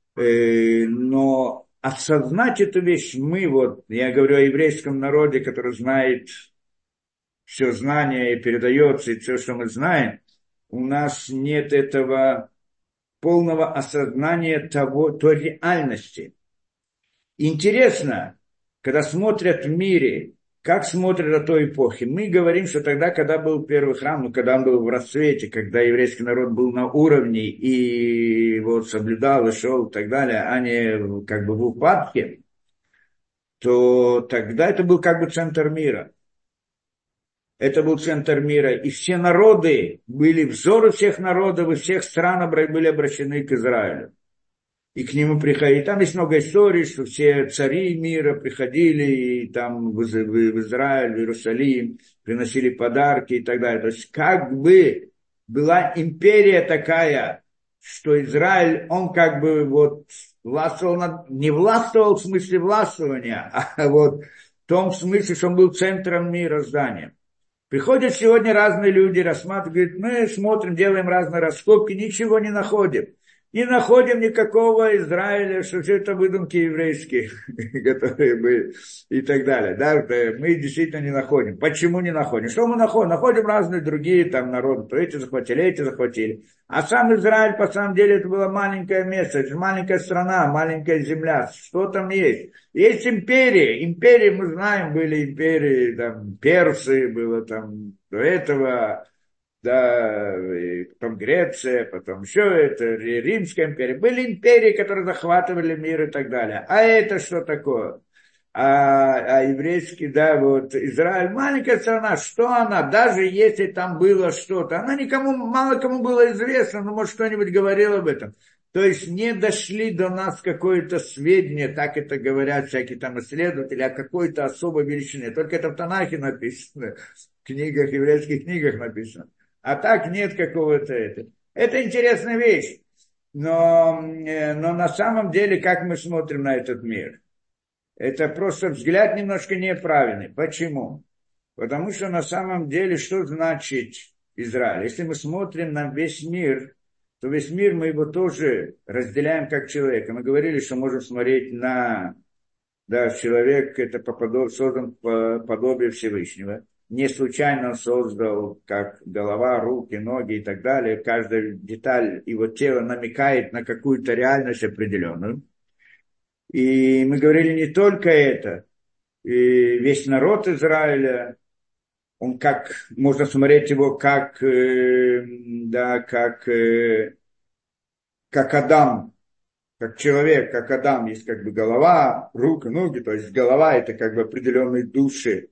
Но осознать эту вещь мы, вот, я говорю о еврейском народе, который знает все знание и передается, и все, что мы знаем, у нас нет этого полного осознания той реальности. Интересно, когда смотрят в мире, как смотрят о той эпохе, мы говорим, что тогда, когда был первый храм, когда он был в расцвете, когда еврейский народ был на уровне и вот соблюдал и шел и так далее, а не как бы в упадке, то тогда это был как бы центр мира. Это был центр мира, и все народы, были взоры всех народов, и всех стран были обращены к Израилю. И к нему приходили. Там есть много историй, что все цари мира приходили и там в Израиль, в Иерусалим, приносили подарки и так далее. То есть как бы была империя такая, что Израиль, он как бы вот властвовал, не властвовал в смысле властвования, а вот в том смысле, что он был центром мироздания. Приходят сегодня разные люди, рассматривают, говорят, мы смотрим, делаем разные раскопки, ничего не находим. Не находим никакого Израиля, что все это выдумки еврейские, которые были и так далее. Да, мы действительно не находим. Почему не находим? Что мы находим? Находим разные другие там народы. То эти захватили. А сам Израиль, по самом деле, это было маленькое место, это маленькая страна, маленькая земля. Что там есть? Есть империи. Империи, мы знаем, были империи, там, персы, было там до этого... Да, и потом Греция, потом еще это, Римская империя. Были империи, которые захватывали мир и так далее. А это что такое? А еврейский, да, вот Израиль, маленькая страна, что она, даже если там было что-то, она никому, мало кому было известно, но может кто-нибудь говорил об этом. То есть не дошли до нас какое-то сведения, так это говорят всякие там исследователи, о какой-то особой величине. Только это в Танахе написано, в книгах, еврейских книгах написано. А так нет какого-то этого. Это интересная вещь. Но на самом деле, как мы смотрим на этот мир? Это просто взгляд немножко неправильный. Почему? Потому что на самом деле, что значит Израиль? Если мы смотрим на весь мир, то весь мир мы его тоже разделяем как человека. Мы говорили, что можем смотреть на... Да, человек это создан по подобию Всевышнего. Не случайно он создал, как голова, руки, ноги и так далее. Каждая деталь его тела намекает на какую-то реальность определенную. И мы говорили не только это. И весь народ Израиля, он как, можно смотреть его как, да, как Адам, как человек, как Адам. Есть как бы голова, руки, ноги. То есть голова это как бы определенные души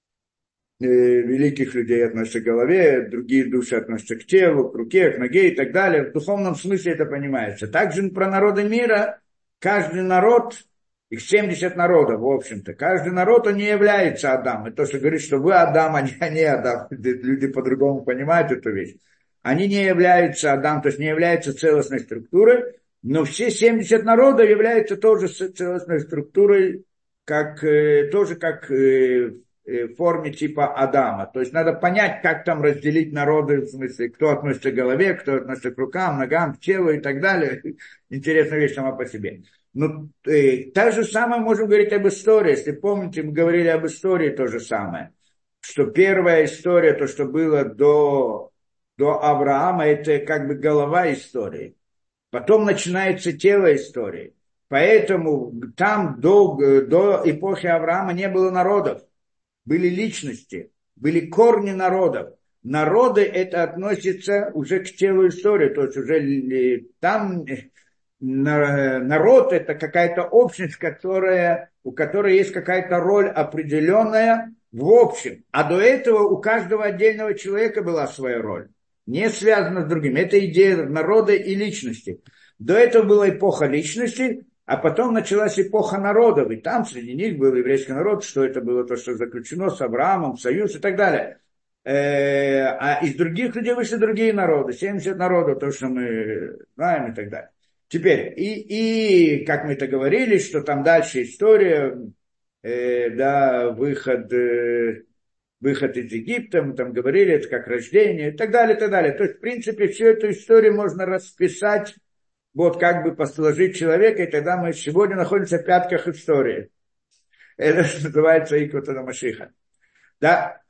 великих людей относятся к голове, другие души относятся к телу, к руке, к ноге и так далее. В духовном смысле это понимается. Также про народы мира, каждый народ, их 70 народов, в общем-то, каждый народ, он не является Адамом. И то, что говорит, что вы Адам, а не Адам, люди по-другому понимают эту вещь. Они не являются Адам, то есть не являются целостной структурой, но все 70 народов являются тоже целостной структурой, тоже как в форме типа Адама. То есть надо понять, как там разделить народы, в смысле, кто относится к голове, кто относится к рукам, ногам, к телу и так далее. Интересная вещь сама по себе. Но так же самое можем говорить об истории. Если помните, мы говорили об истории то же самое. Что первая история, то, что было до Авраама, это как бы голова истории. Потом начинается тело истории. Поэтому там до эпохи Авраама не было народов. Были личности, были корни народов. Народы это относится уже к телу истории, то есть уже там народ это какая-то общность, у которой есть какая-то роль определенная в общем. А до этого у каждого отдельного человека была своя роль, не связана с другим. Это идея народа и личности. До этого была эпоха личности. А потом началась эпоха народов, и там среди них был еврейский народ, что это было то, что заключено с Авраамом, союз и так далее. А из других людей вышли другие народы, 70 народов, то, что мы знаем и так далее. Теперь, и как мы это говорили, что там дальше история, да, выход из Египта, мы там говорили, это как рождение и так далее, и так далее. То есть, в принципе, всю эту историю можно расписать, вот как бы посложить человека, и тогда мы сегодня находимся в пятках истории. Это называется Иквата Машиха. Да?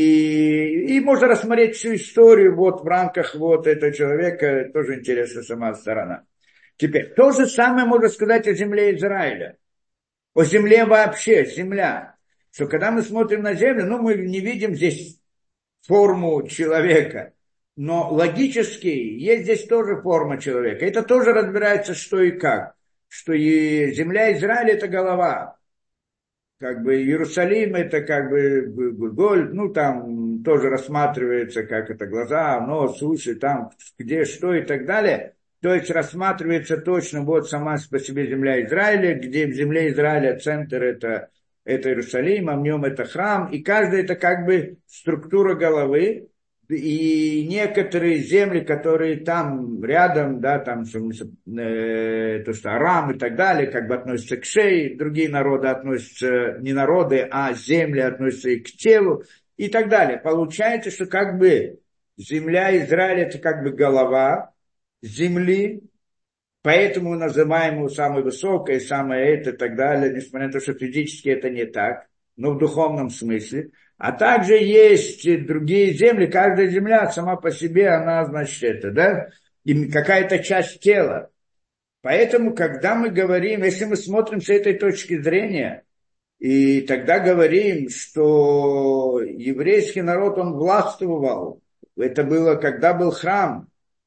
И можно рассмотреть всю историю вот в рамках вот этого человека, тоже интересная сама сторона. Теперь, то же самое можно сказать о земле Израиля. О земле вообще, земля. Что когда мы смотрим на землю, мы не видим здесь форму человека. Но логически есть здесь тоже форма человека. Это тоже разбирается, что и как. Что и земля Израиля это голова. Как бы Иерусалим это как бы Голь, там тоже рассматривается, как это глаза, нос, уши, там где что и так далее. То есть рассматривается точно вот сама по себе земля Израиля, где в земле Израиля центр это Иерусалим, а в нем это храм. И каждая это как бы структура головы. И некоторые земли, которые там рядом, да, там, то, что Арам и так далее, как бы относятся к шее, другие народы относятся, не народы, а земли относятся и к телу, и так далее. Получается, что как бы земля Израиля это как бы голова земли, Поэтому мы называем его самой высокой, самое это и так далее, несмотря на то, что физически это не так, но в духовном смысле. А также есть другие земли, каждая земля сама по себе, она, значит, это, да, и какая-то часть тела. Поэтому, когда мы говорим, если мы смотрим с этой точки зрения, и тогда говорим, что еврейский народ, он властвовал, это было, когда был храм,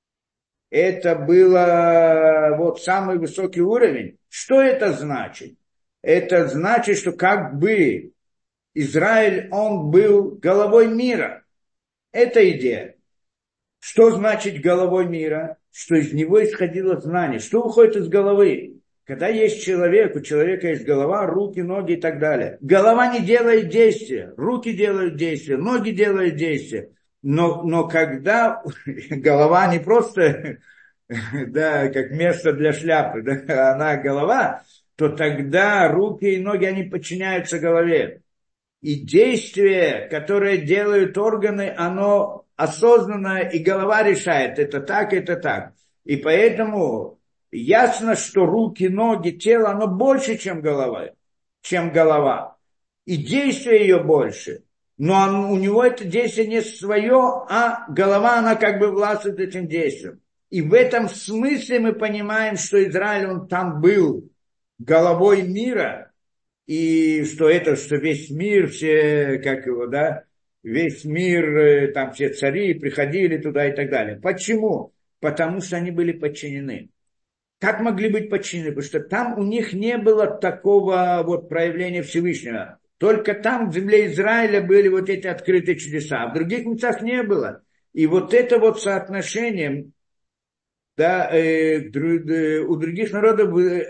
это было вот самый высокий уровень. Что это значит? Это значит, что как бы Израиль, он был головой мира. Это идея. Что значит головой мира? Что из него исходило знание. Что выходит из головы? Когда есть человек, у человека есть голова, руки, ноги и так далее. Голова не делает действия, руки делают действия, ноги делают действия. Но когда голова не просто да, как место для шляпы, да, она голова, то тогда руки и ноги, они подчиняются голове. И действие, которое делают органы, оно осознанное, и голова решает, это так, это так. И поэтому ясно, что руки, ноги, тело, оно больше, чем голова, чем голова. И действие ее больше. Но у него это действие не свое, а голова, она как бы властвует этим действием. И в этом смысле мы понимаем, что Израиль, он там был головой мира, и что это, что весь мир, все, как его, да, весь мир, там все цари приходили туда и так далее. Почему? Потому что они были подчинены. Как могли быть подчинены? Потому что там у них не было такого вот проявления Всевышнего. Только там в земле Израиля были вот эти открытые чудеса, а в других местах не было. И вот это вот соотношение, да, у других народов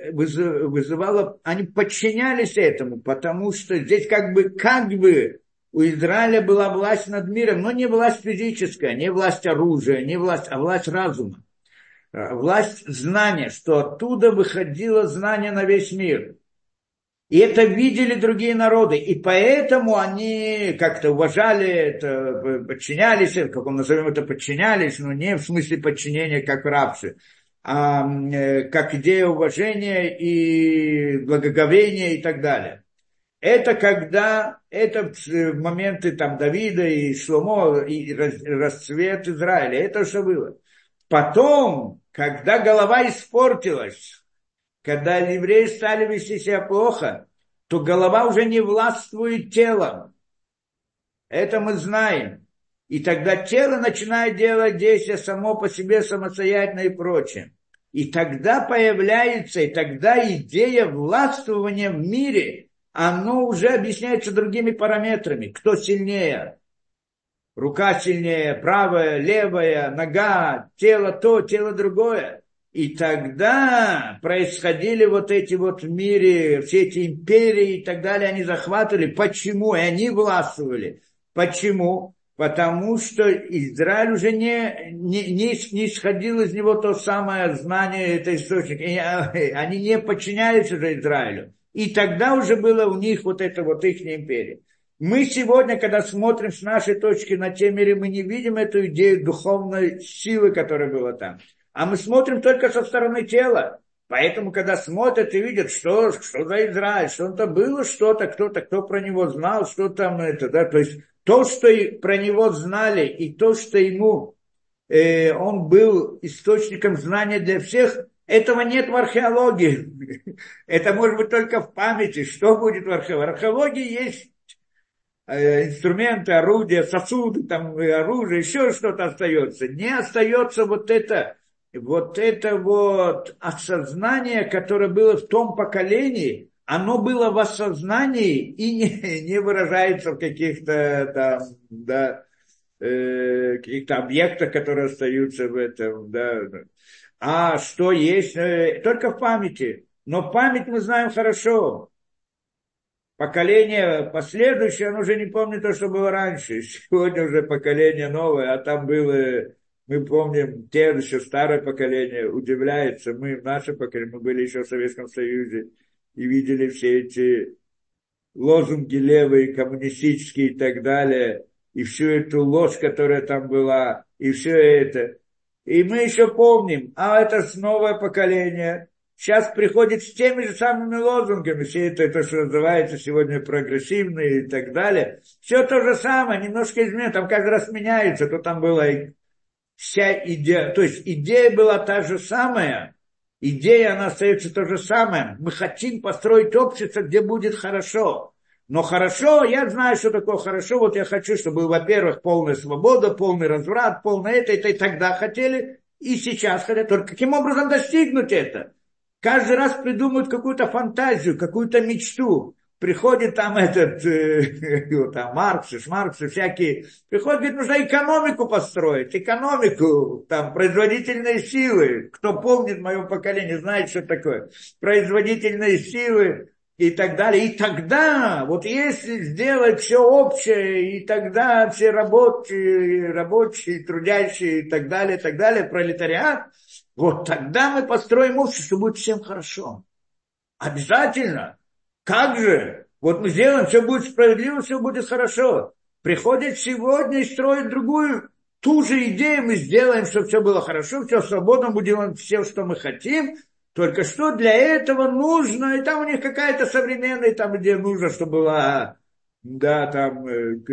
вызывало, они подчинялись этому, потому что здесь как бы у Израиля была власть над миром, но не власть физическая, не власть оружия, не власть, а власть разума, власть знания, что оттуда выходило знание на весь мир. И это видели другие народы, и поэтому они как-то уважали это, подчинялись, как мы назовем это, подчинялись, но не в смысле подчинения как в рабстве, а как идея уважения и благоговения и так далее. Это когда, это в моменты там Давида и Шломо, и расцвет Израиля, это что было. Потом, когда голова испортилась, когда евреи стали вести себя плохо, то голова уже не властвует телом. Это мы знаем. И тогда тело начинает делать действия само по себе, самостоятельно и прочее. И тогда появляется, и тогда идея властвования в мире, оно уже объясняется другими параметрами. Кто сильнее? Рука сильнее, правая, левая, нога, тело то, тело другое. И тогда происходили вот эти вот в мире, все эти империи и так далее, они захватывали. Почему? И они властвовали. Почему? Потому что Израиль уже не исходил из него то самое знание, это источник. И они не подчинялись уже Израилю. И тогда уже было у них вот это вот их империя. Мы сегодня, когда смотрим с нашей точки на те миры, мы не видим эту идею духовной силы, которая была там. А мы смотрим только со стороны тела. Поэтому, когда смотрят и видят, что за Израиль, что это было что-то, кто про него знал, что там это, да, то есть то, что про него знали, и то, что ему, он был источником знания для всех, этого нет в археологии. Это может быть только в памяти. Что будет в археологии? В археологии есть инструменты, орудия, сосуды, там, оружие, еще что-то остается. Не остается вот это вот осознание, которое было в том поколении, оно было в осознании и не выражается в каких-то там, да, каких-то объектах, которые остаются в этом, да. А что есть? Только в памяти. Но память мы знаем хорошо. Поколение последующее, оно уже не помнит то, что было раньше. Сегодня уже поколение новое, а там было, мы помним, те еще старое поколение удивляется. Мы в нашем поколении, мы были еще в Советском Союзе и видели все эти лозунги левые, коммунистические и так далее, и всю эту ложь, которая там была, и все это. И мы еще помним, а это новое поколение сейчас приходит с теми же самыми лозунгами, все это что называется сегодня прогрессивные и так далее. Все то же самое, немножко изменено, там каждый раз меняется, то там была вся идея, то есть идея была та же самая, идея, она остается то же самое. Мы хотим построить общество, где будет хорошо. Но хорошо, я знаю, что такое хорошо. Вот я хочу, чтобы, во-первых, полная свобода, полный разврат, полное это и тогда хотели, и сейчас хотят. Только каким образом достигнуть это? Каждый раз придумывают какую-то фантазию, какую-то мечту. Приходит там там Маркс, всякие. Приходит, говорит, нужно экономику построить, экономику, там, производительные силы. Кто помнит мое поколение, знает, что такое. Производительные силы и так далее. И тогда, вот если сделать все общее, и тогда все рабочие, трудящие и так далее, пролетариат, вот тогда мы построим общество, будет всем хорошо. Обязательно. Как же? Вот мы сделаем, все будет справедливо, все будет хорошо. Приходит сегодня и строит другую, ту же идею, мы сделаем, чтобы все было хорошо, все свободно, будем делать все, что мы хотим. Только что для этого нужно, и там у них какая-то современная, там где нужно, чтобы была, да, там,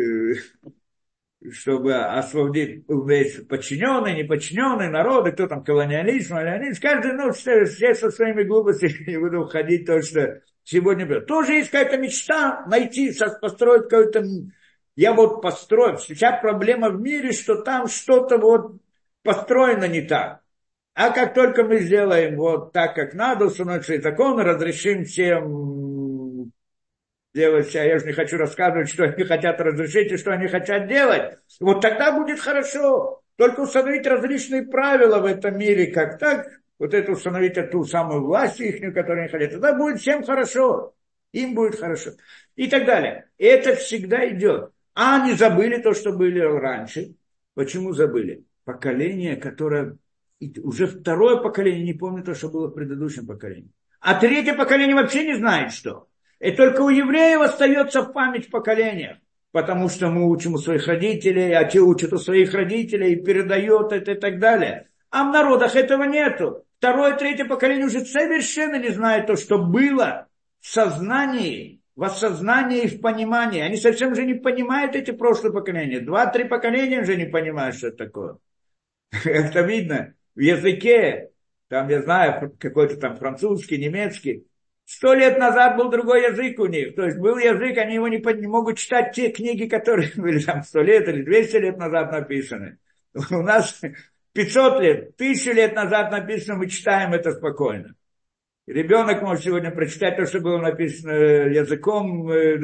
чтобы освободить подчиненные, неподчиненные народы, кто там колониализм, каждый, все со своими глупостями, не буду уходить, то, что сегодня было. Тоже есть какая-то мечта найти, построить какой-то, я вот построю. Сейчас проблема в мире, что там что-то вот построено не так. А как только мы сделаем вот так, как надо, установим свои законы, разрешим всем делать, а я же не хочу рассказывать, что они хотят разрешить и что они хотят делать. Вот тогда будет хорошо. Только установить различные правила в этом мире, как так, вот это установить ту самую власть их, которую они хотят, тогда будет всем хорошо. Им будет хорошо. И так далее. И это всегда идет. А они забыли то, что были раньше. Почему забыли? Поколение, которое... Уже второе поколение не помнит то, что было в предыдущем поколении. А третье поколение вообще не знает, что. И только у евреев остается в память в поколениях. Потому что мы учим у своих родителей, а те учат у своих родителей, и передают это и так далее. А в народах этого нету. Второе, третье поколение уже совершенно не знает то, что было в сознании, в осознании и в понимании. Они совсем уже не понимают эти прошлые поколения. 2-3 поколения уже не понимают, что это такое. Это видно в языке. Там, я знаю, какой-то там французский, немецкий. 100 лет назад был другой язык у них. То есть был язык, они его не могут читать те книги, которые были там 100 лет или 200 лет назад написаны. У нас 500 лет, 1000 лет назад написано, мы читаем это спокойно. Ребенок может сегодня прочитать то, что было написано языком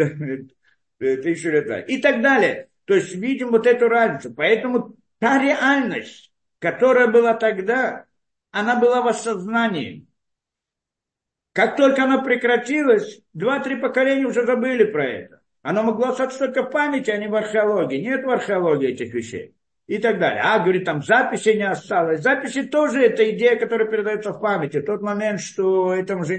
1000 лет назад. И так далее. То есть видим вот эту разницу. Поэтому та реальность, которая была тогда, она была в осознании. Как только она прекратилась, 2-3 поколения уже забыли про это. Оно могло остаться только в памяти, а не в археологии. Нет в археологии этих вещей. И так далее. А, говорит, там записи не осталось. Записи тоже это идея, которая передается в памяти. В тот момент, что это уже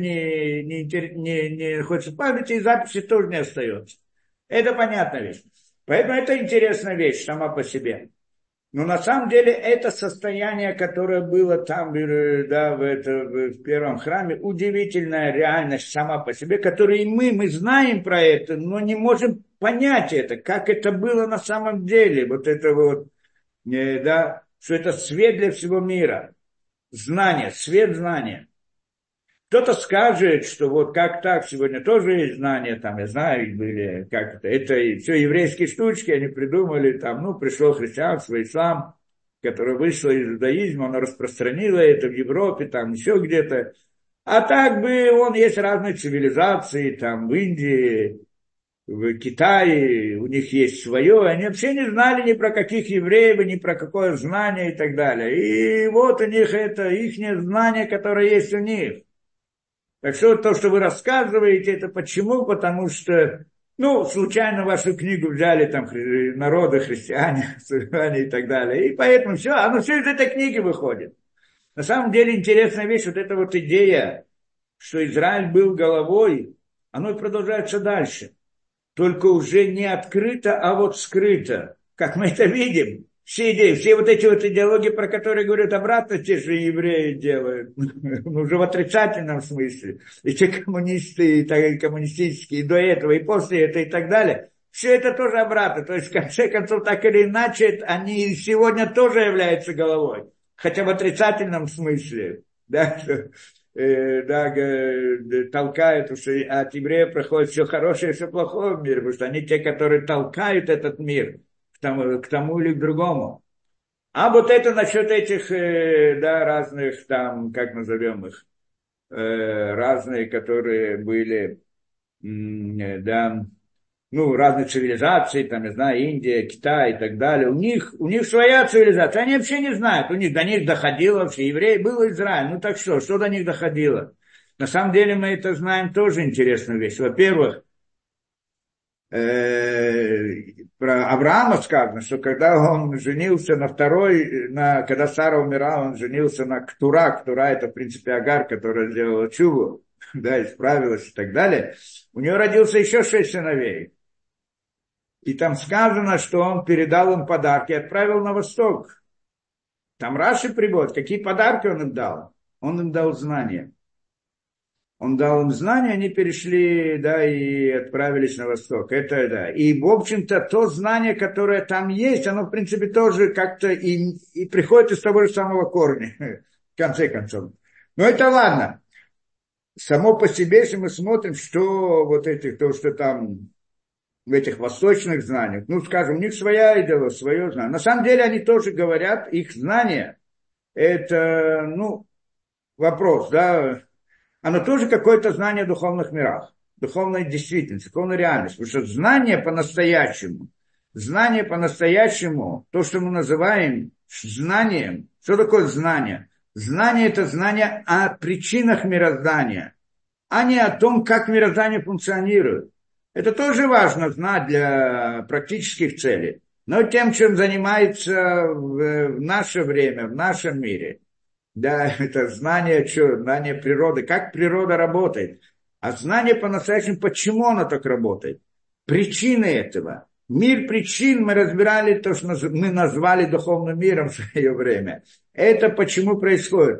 не находится в памяти, и записи тоже не остается. Это понятная вещь. Поэтому это интересная вещь сама по себе. Но на самом деле это состояние, которое было там, да, в первом храме, удивительная реальность сама по себе, которую мы знаем про это, но не можем понять это, как это было на самом деле. Вот это вот, да, что это свет для всего мира. Знание, свет знания. Кто-то скажет, что вот как так, сегодня тоже есть знания, там, я знаю, были, как это все еврейские штучки, они придумали, там, пришло христианство, ислам, которое вышло из иудаизма, оно распространило это в Европе, там, еще где-то. А так бы, есть разные цивилизации, там, в Индии, в Китае, у них есть свое, они вообще не знали ни про каких евреев, ни про какое знание и так далее. И вот у них это их знание, которое есть у них. Так что то, что вы рассказываете, это почему? Потому что, случайно вашу книгу взяли там народы, христиане, мусульмане и так далее. И поэтому все из этой книги выходит. На самом деле интересная вещь, вот эта вот идея, что Израиль был головой, оно и продолжается дальше. Только уже не открыто, а вот скрыто. Как мы это видим. Все идеи, все вот эти вот идеологии, про которые говорят обратно, те же евреи делают, ну, уже в отрицательном смысле. И те коммунисты, и коммунистические, и до этого, и после этого, и так далее. Все это тоже обратно. То есть, в конце концов, так или иначе, они сегодня тоже являются головой. Хотя в отрицательном смысле. Да, да, толкают, что от евреев проходит все хорошее и все плохое в мире, потому что они те, которые толкают этот мир к тому или к другому. А вот это насчет этих, да, разных там, как назовем их, разные, которые были, да, ну, разных цивилизаций, там, я знаю, Индия, Китай и так далее. У них своя цивилизация, они вообще не знают, до них доходило, все евреи, был Израиль, ну так что до них доходило? На самом деле мы это знаем тоже интересную вещь. Во-первых, про Авраама сказано, что когда он женился на когда Сара умирала, он женился на Ктура. Ктура это, в принципе, Агар, которая сделала чуву, да, исправилась и так далее. У нее родился еще 6 сыновей. И там сказано, что он передал им подарки и отправил на восток. Там Раши приводит, какие подарки он им дал. Он им дал знания. Он дал им знания, они перешли, да, и отправились на восток. Это, да. И, в общем-то, то знание, которое там есть, оно, в принципе, тоже как-то и приходит из того же самого корня, в конце концов. Но это ладно. Само по себе, если мы смотрим, что вот то, что там в этих восточных знаниях, ну, скажем, у них своя идея, свое знание. На самом деле, они тоже говорят, их знание, это, ну, вопрос, да, оно тоже какое-то знание о духовных мирах, духовной действительности, духовной реальности. Потому что знание по-настоящему, то, что мы называем знанием, что такое знание? Знание – это знание о причинах мироздания, а не о том, как мироздание функционирует. Это тоже важно знать для практических целей. Но тем, чем занимается в наше время, в нашем мире – да, это знание природы, как природа работает. А знание по-настоящему, почему оно так работает. Причины этого. Мир причин мы разбирали, то, что мы назвали духовным миром в свое время. Это почему происходит.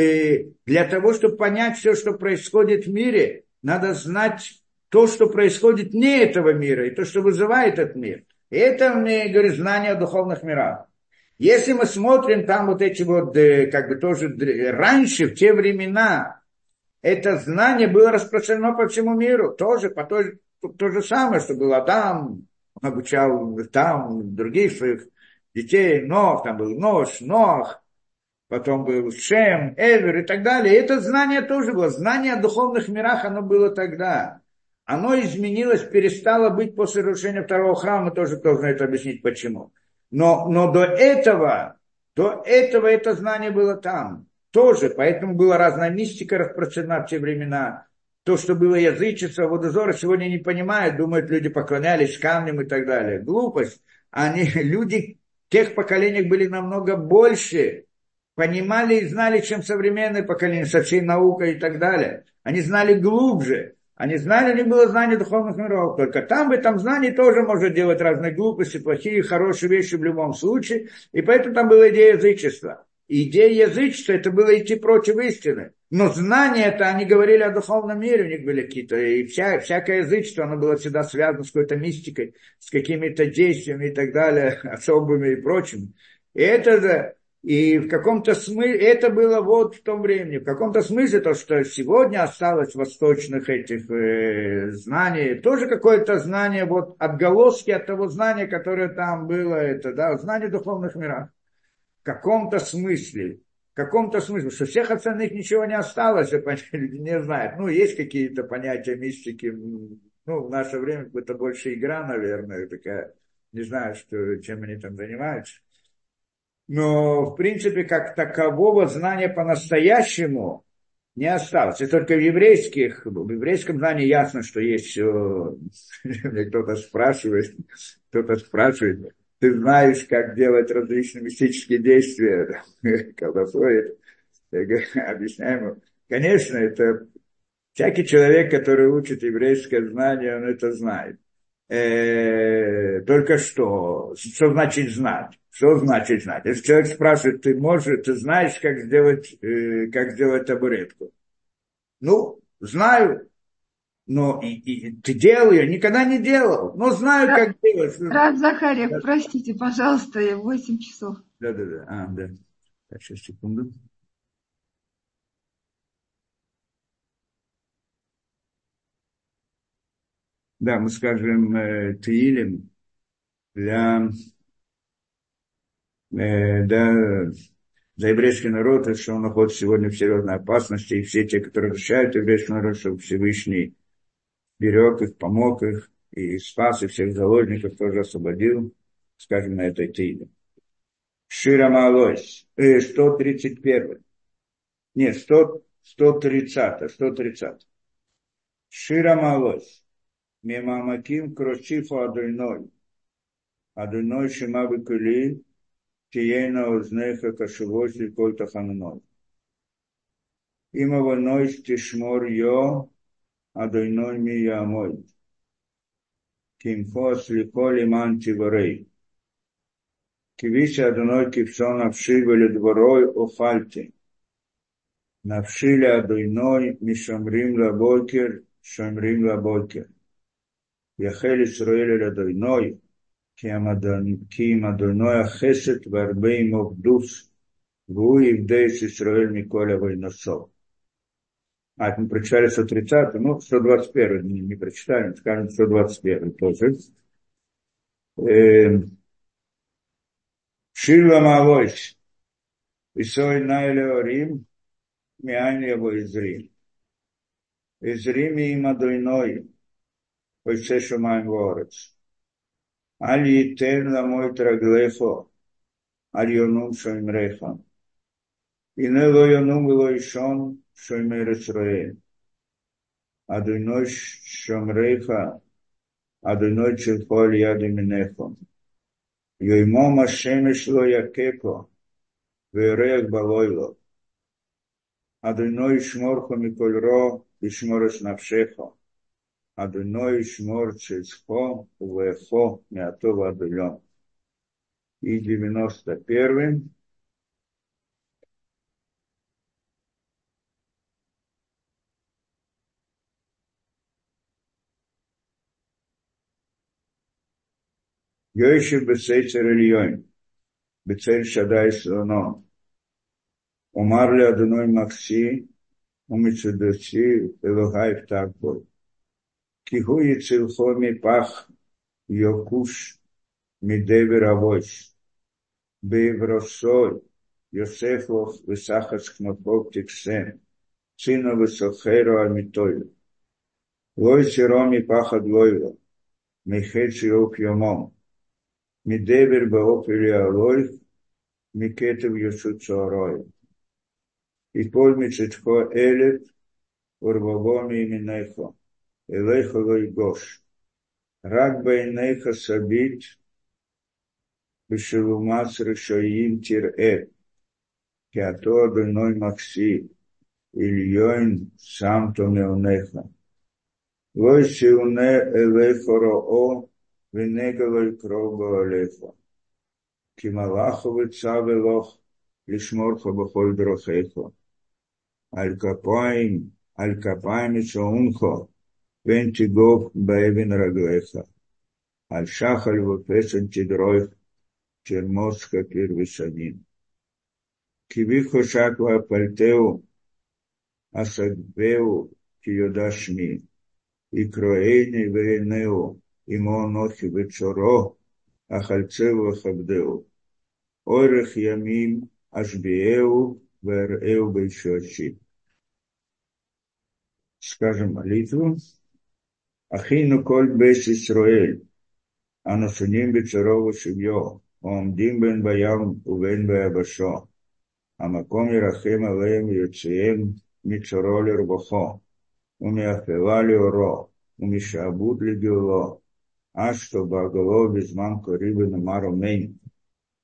Для того, чтобы понять все, что происходит в мире, надо знать то, что происходит вне этого мира, и то, что вызывает этот мир. И это, мне говорит, знание о духовных мирах. Если мы смотрим там вот эти вот, как бы тоже раньше, в те времена, это знание было распространено по всему миру. Тоже то же самое, что был Адам, он обучал там других своих детей, Нох, там был Нох, потом был Шем, Эвер и так далее. И это знание тоже было. Знание о духовных мирах, оно было тогда. Оно изменилось, перестало быть после разрушения второго храма, мы тоже должны это объяснить, почему. Но до этого это знание было там тоже, поэтому была разная мистика распространена в те времена. То, что было язычество, водозора, сегодня не понимают, думают, люди поклонялись камням и так далее. Глупость. Люди в тех поколениях были намного больше, понимали и знали, чем современное поколение, со всей наукой и так далее. Они знали глубже. Они знали, у них было знание духовных миров. Только там, в этом знании, тоже можно делать разные глупости, плохие, хорошие вещи в любом случае. И поэтому там была идея язычества. Идея язычества – это было идти против истины. Но знание это, они говорили о духовном мире, у них были какие-то, и всякое язычество, оно было всегда связано с какой-то мистикой, с какими-то действиями и так далее, особыми и прочим. И в каком-то смысле, это было вот в том времени, в каком-то смысле то, что сегодня осталось восточных этих знаний, тоже какое-то знание, вот отголоски от того знания, которое там было, это, да, знание духовных миров. В каком-то смысле, что всех остальных ничего не осталось, люди не знают. Ну, есть какие-то понятия мистики, ну, в наше время это больше игра, наверное, такая, не знаю, чем они там занимаются. Но, в принципе, как такового знания по-настоящему не осталось. И только в еврейском знании ясно, что есть все. Мне кто-то спрашивает, ты знаешь, как делать различные мистические действия, колдовство, я объясняю ему. Конечно, это всякий человек, который учит еврейское знание, он это знает. только что значит знать? Что значит знать? Если человек спрашивает, ты знаешь, как сделать табуретку? Ну, знаю, но ты делал ее, никогда не делал, но знаю, как делать. Рад Захария, простите, пожалуйста, 8 часов. Да. Да. Так, сейчас, секунду. Да, мы скажем Таилим для да, за еврейский народ, что он находится сегодня в серьезной опасности, и все те, которые защищают еврейский народ, чтобы Всевышний берег их, помог их, и спас, и всех заложников тоже освободил, скажем, на этой Таиле. Шира Малось, 131. Нет, 130. Шира Малось. Мемамаким крочифу адойной. Адойной шима бекули. Тиена узнеха кашевоси коль таханой. Има ваной тишмор йо. Адойной ми ямой. Кимфо слихо лиман тиварей. Кивиси адойной кипсон авши веледворой охальти. Навшили адойной мишамрим лабокер. Шамрим лабокер. Яхел Исраэль адойной. כי אם אדוני החסד והרבה עמו קדוש, והוא יפדה את ישראל מכל עוונותיו. Это мы прочитали 130, ну, 121 не прочитали, скажем, 121 тоже. Шир ламавойс, висой найле орим, миань его изрим. Изрим им адойной, ойце шумаем ворец. Аль йтен ламой траглефо, аль йонум шоимреха. הנה לא ינום ולא ישון שומר ישראל. אדוני שומריך, אדוני צלחו על יד ימינך. יומם השמש לא יככו, וירח בלילה. אדוני ישמורך מכל רע, ישמור את נפשך. אדוני ישמור צאתך ובואך מעתה ועד עולם. И 91. יושב בסתר עליון, בצל שדי סלונו, אומר לאדוני מקסי ומצדצי אלוהי פתח בו, כי הוא יצילך מפח יוקוש מדבר אבוש, בעברוסוי יוסף לך וסחס כנפו תקסם, צינו וסוחרו על מיתוי, לא יסירו מפחד לא ילו, מחץ יוק יומו, מדבר באופן יעלוי, מכתב ישות צהרוי. יפול מצדך 1,000, ורבבו מימינך, אליך לא יגוש. רק בעיניך סבית, בשלומץ רשעים תראה, כי אתה אדוני מקסי, עליון שמתו מעונך. לא יסיעונה אליך רעו, ונגע לא יקרוב בו עליך. כי מלאך וצווה לך לשמורך בכל דרכיך. על כפיים יצאונך, ואין תגוף באבן רגליך. על שחל ופסן תדרוך, תרמוס כפיר ושנים. כי בי חושק והפלתהו, אסגבהו כי יודע שמי. יקראני ועינהו, עמו אנוכי בצורו, אכלצהו וכבדהו. אורך ימים אשביעהו ואראהו בישועשי. Скажем молитву. Ахину коль бейс Исраэль, анасуним бецарову шивьё, омдим бен баям увен баябашо, амаком ярахем алеем йоцеем мицароли рбохо, умиафевали оро, умишабут лигиоло, ашто багало безман корибы намаро мейн.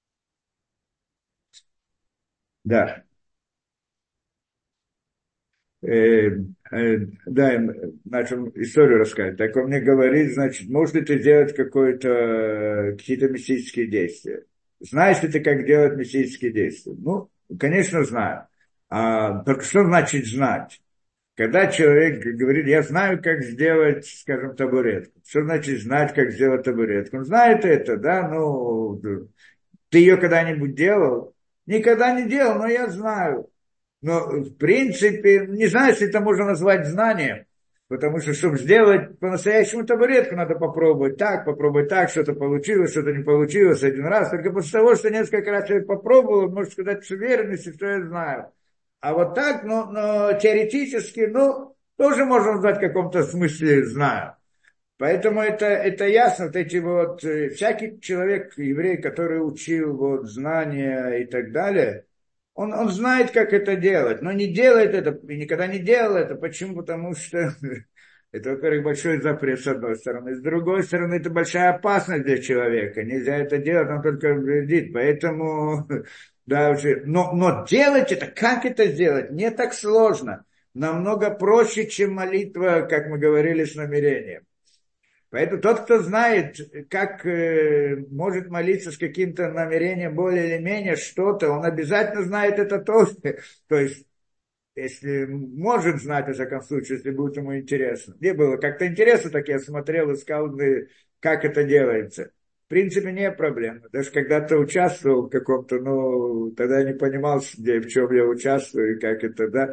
Да. э, да, начал историю рассказать. Так он мне говорит, значит, можешь ли ты делать какие-то мистические действия? Знаешь ли ты, как делать мистические действия? Ну, конечно, знаю. Только что значит знать? Когда человек говорит, я знаю, как сделать, скажем, табуретку. Что значит знать, как сделать табуретку? Он знает это, да, ну, ты ее когда-нибудь делал? Никогда не делал, но я знаю. Но, в принципе, не знаю, если это можно назвать знанием, потому что, чтобы сделать по-настоящему табуретку, надо попробовать так, что-то получилось, что-то не получилось один раз. Только после того, что несколько раз человек попробовал, он может сказать с уверенностью, что я знаю. А вот так, но теоретически, ну, тоже можно назвать в каком-то смысле знаю. Поэтому это ясно, вот эти вот, всякий человек, еврей, который учил вот знания и так далее, он знает, как это делать, но не делает это, и никогда не делал это. Почему? Потому что это, во-первых, большой запрет с одной стороны, с другой стороны, это большая опасность для человека, нельзя это делать, он только вредит, поэтому, да, уже, но делать это, как это сделать, не так сложно, намного проще, чем молитва, как мы говорили, с намерением. Поэтому тот, кто знает, как может молиться с каким-то намерением более или менее что-то, он обязательно знает это тоже. То есть, если может знать, во всяком случае, если будет ему интересно. Мне было как-то интересно, так я смотрел, искал, как это делается. В принципе, не проблема. Даже когда-то участвовал в каком-то, ну, тогда я не понимал, где, в чем я участвую, и как это, да.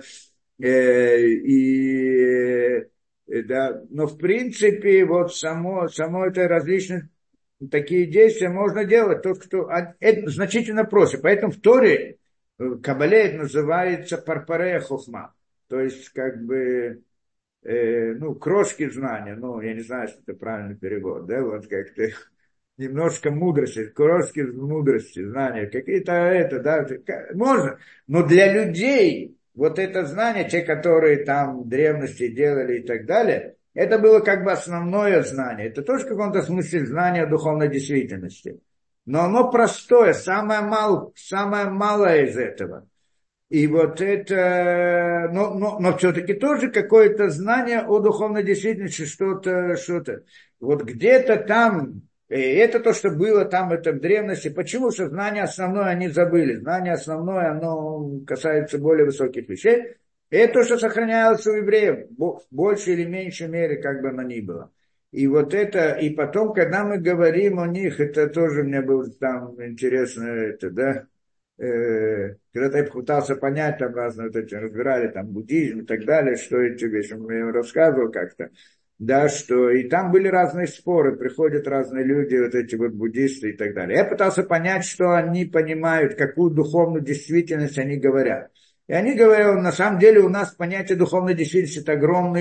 Да, но в принципе вот само это различные такие действия можно делать тот, кто это значительно проще. Поэтому в Торе Кабале это называется парпарея хохма, то есть как бы ну крошки знания, ну я не знаю, что это правильный перевод, да, вот как-то немножко мудрости, крошки мудрости, знания, какие-то это, да, можно, но для людей вот это знание, те, которые там в древности делали и так далее, это было как бы основное знание, это тоже в каком-то смысле знание духовной действительности, но оно простое, самое малое из этого. И вот это, но все-таки тоже какое-то знание о духовной действительности, что-то. Вот где-то там, и это то, что было там, это в древности. Почему? Что знание основное они забыли. Знание основное, оно касается более высоких вещей. И это то, что сохранялось у евреев, в большей или меньшей мере, как бы оно ни было. И вот это, и потом, когда мы говорим о них, это тоже мне было там интересно, это, да, когда-то я пытался понять, там разные вот эти разбирали, там буддизм и так далее, что эти вещи, он мне рассказывал как-то, да, что и там были разные споры, приходят разные люди, вот эти вот буддисты и так далее. Я пытался понять, что они понимают, какую духовную действительность они говорят. И они говорят, на самом деле у нас понятие духовной действительности это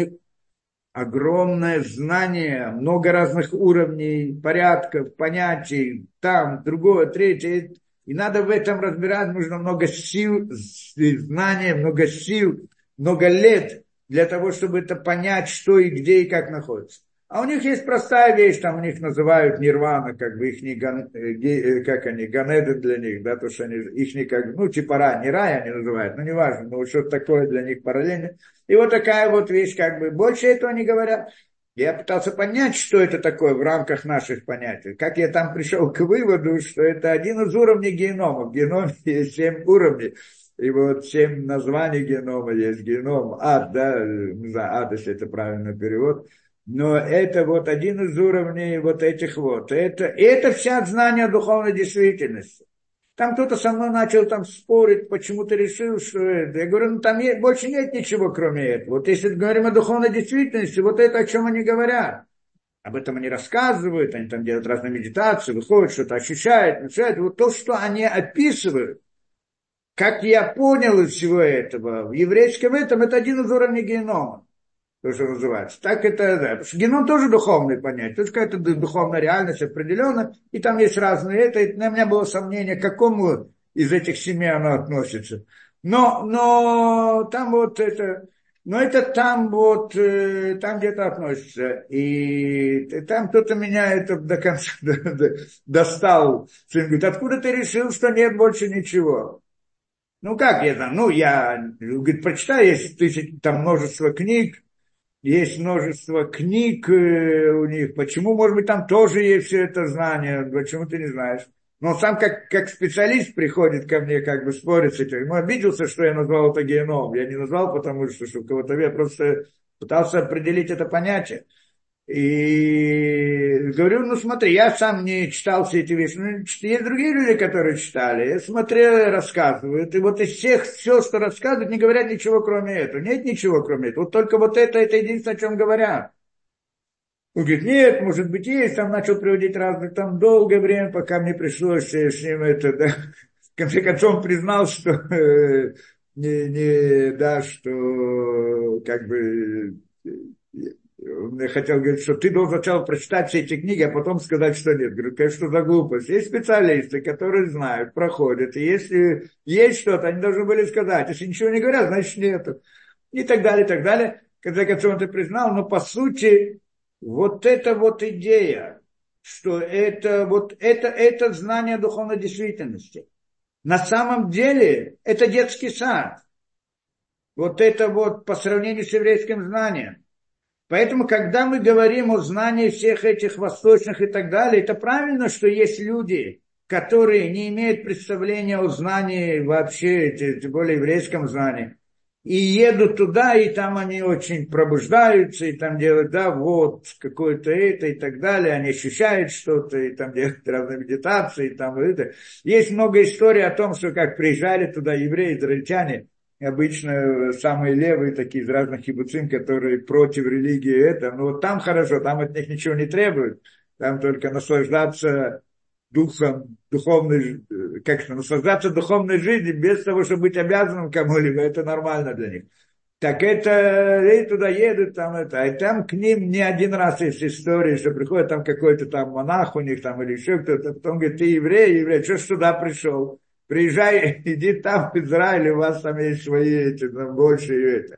огромное знание, много разных уровней, порядков, понятий, там, другое, третье. И надо в этом разбирать, нужно много сил, знаний, много сил, много лет для того, чтобы это понять, что и где и как находится. А у них есть простая вещь, там у них называют нирвана, как бы их не как они, ганеден для них, да, то, что они, их не как, ну, типа рай, не рай они называют, ну, неважно, но что-то такое для них параллельно. И вот такая вот вещь, как бы, больше этого не говорят. Я пытался понять, что это такое в рамках наших понятий. Как я там пришел к выводу, что это один из уровней генома. В геноме есть 7 уровней. И вот 7 названий генома есть. Геном, ад, да, не знаю, ад, если это правильный перевод. Но это вот один из уровней вот этих вот. Это вся знание духовной действительности. Там кто-то со мной начал там спорить, почему ты решил, что это. Я говорю, ну там больше нет ничего, кроме этого. Вот если говорим о духовной действительности, вот это о чем они говорят. Об этом они рассказывают, они там делают разные медитации, выходят, что-то ощущают. Вот то, что они описывают, как я понял из всего этого, в еврейском этом, это один из уровней генома. То, что называется. Так это, да. Потому что геном тоже духовное понятие. Только это духовная реальность определенно. И там есть разные это. И у меня было сомнение, к какому из этих 7 оно относится. Но там вот это... Но это там вот, там где-то относится. И там кто-то меня это до конца достал. Говорит, откуда ты решил, что нет больше ничего? Ну как я там, ну я, говорит, прочитаю, есть там множество книг, есть множество книг у них, почему, может быть, там тоже есть все это знание, почему ты не знаешь? Но он сам как специалист приходит ко мне, как бы спорит с этим. Ему обиделся, что я назвал это геном. Я не назвал, потому что у кого-то я просто пытался определить это понятие. И говорю, ну смотри, я сам не читал все эти вещи. Ну, есть другие люди, которые читали. Я смотрел, рассказывают. И вот из всех, все, что рассказывают, не говорят ничего, кроме этого. Нет ничего, кроме этого. Вот только вот это единственное, о чем говорят. Он говорит, нет, может быть, есть. Там начал приводить разные, там долгое время, пока мне пришлось с ним это, да. В конце концов, он признал, что, да, что, как бы, он хотел говорить, что ты должен сначала прочитать все эти книги, а потом сказать, что нет. Говорю, конечно, что за глупость. Есть специалисты, которые знают, проходят. И если есть что-то, они должны были сказать. Если ничего не говорят, значит нету. И так далее, и так далее. В конце концов, он это признал. Но по сути, вот эта вот идея, что это знание духовной действительности. На самом деле, это детский сад. Вот это вот по сравнению с еврейским знанием. Поэтому, когда мы говорим о знании всех этих восточных и так далее, это правильно, что есть люди, которые не имеют представления о знании вообще, тем более еврейском знании, и едут туда, и там они очень пробуждаются, и там делают, да, вот, какое-то это и так далее, они ощущают что-то, и там делают разные медитации, и там это. Есть много историй о том, что как приезжали туда евреи, израильтяне, обычно самые левые такие из разных кибуцим, которые против религии это, но вот там хорошо, там от них ничего не требуют, там только наслаждаться духом, наслаждаться духовной жизнью без того, чтобы быть обязанным кому-либо, это нормально для них. Так это, и туда едут, там это, и там к ним не один раз есть история, что приходит там какой-то там монах у них там или еще кто-то, потом говорит, ты еврей, что ж сюда пришел? Приезжай, иди там в Израиль, у вас там есть свои эти, там больше это.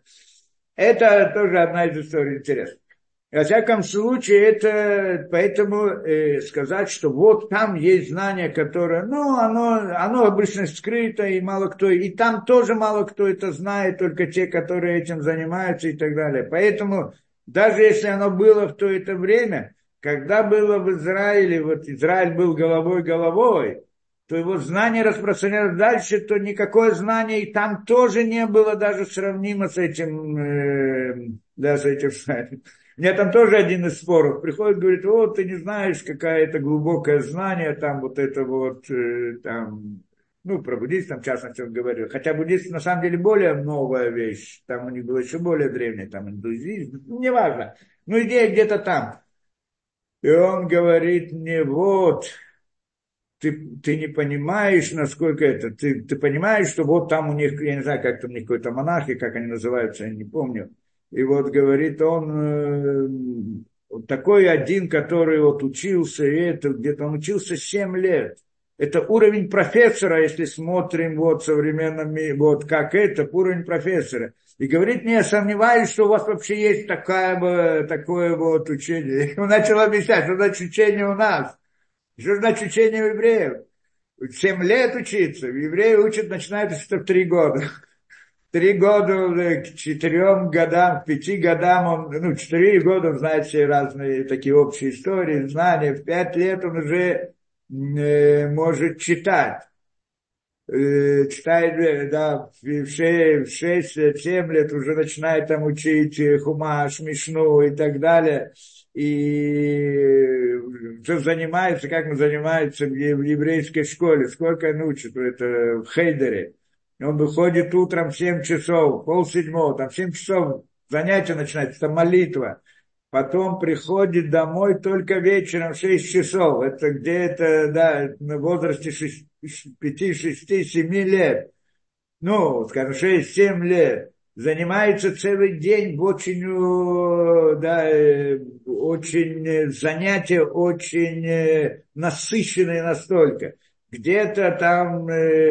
Это тоже одна из историй интересных. Во всяком случае, это поэтому сказать, что вот там есть знание, которое, ну, оно обычно скрыто, и мало кто, и там тоже мало кто это знает, только те, которые этим занимаются и так далее. Поэтому, даже если оно было в то это время, когда было в Израиле, вот Израиль был головой, то его знание распространялось дальше, то никакое знание и там тоже не было даже сравнимо с этим, да, с этим знанием. У меня там тоже один из споров. Приходит, говорит, вот ты не знаешь, какое это глубокое знание, там вот это вот, там, ну, про буддистов, в частности, он говорил. Хотя буддизм на самом деле более новая вещь. Там у них было еще более древнее, там индуизм, ну, неважно. Ну, идея где-то там. И он говорит мне, вот, ты не понимаешь, насколько это, ты понимаешь, что вот там у них, я не знаю, как там у них какой-то монахи, как они называются, я не помню. И вот говорит он, такой один, который вот учился, и это, где-то он учился 7 лет. Это уровень профессора, если смотрим вот в современном мире, вот как это, уровень профессора. И говорит, не, я сомневаюсь, что у вас вообще есть такое вот учение. И он начал объяснять, что значит учение у нас. Что значит учение у евреев? 7 лет учиться. Евреи учат, начинают в 3 года. 3 года, к 4 годам, к 5 годам, 4 года он знает все разные такие общие истории, знания. В 5 лет он уже может читать. Читает, да, в 6-7 лет уже начинает там учить Хумаш, Мишну и так далее. И уже занимается, как он занимается в еврейской школе, сколько он учит, это в Хейдере. Он выходит утром в 7 часов, 6:30, там в 7 часов занятия начинается, это молитва. Потом приходит домой только вечером в 6 часов. Это где-то, да, на возрасте 5, 6, 7 лет. Ну, скажем, 6-7 лет. Занимается целый день в очень, да, очень занятия, очень насыщенные настолько. Где-то там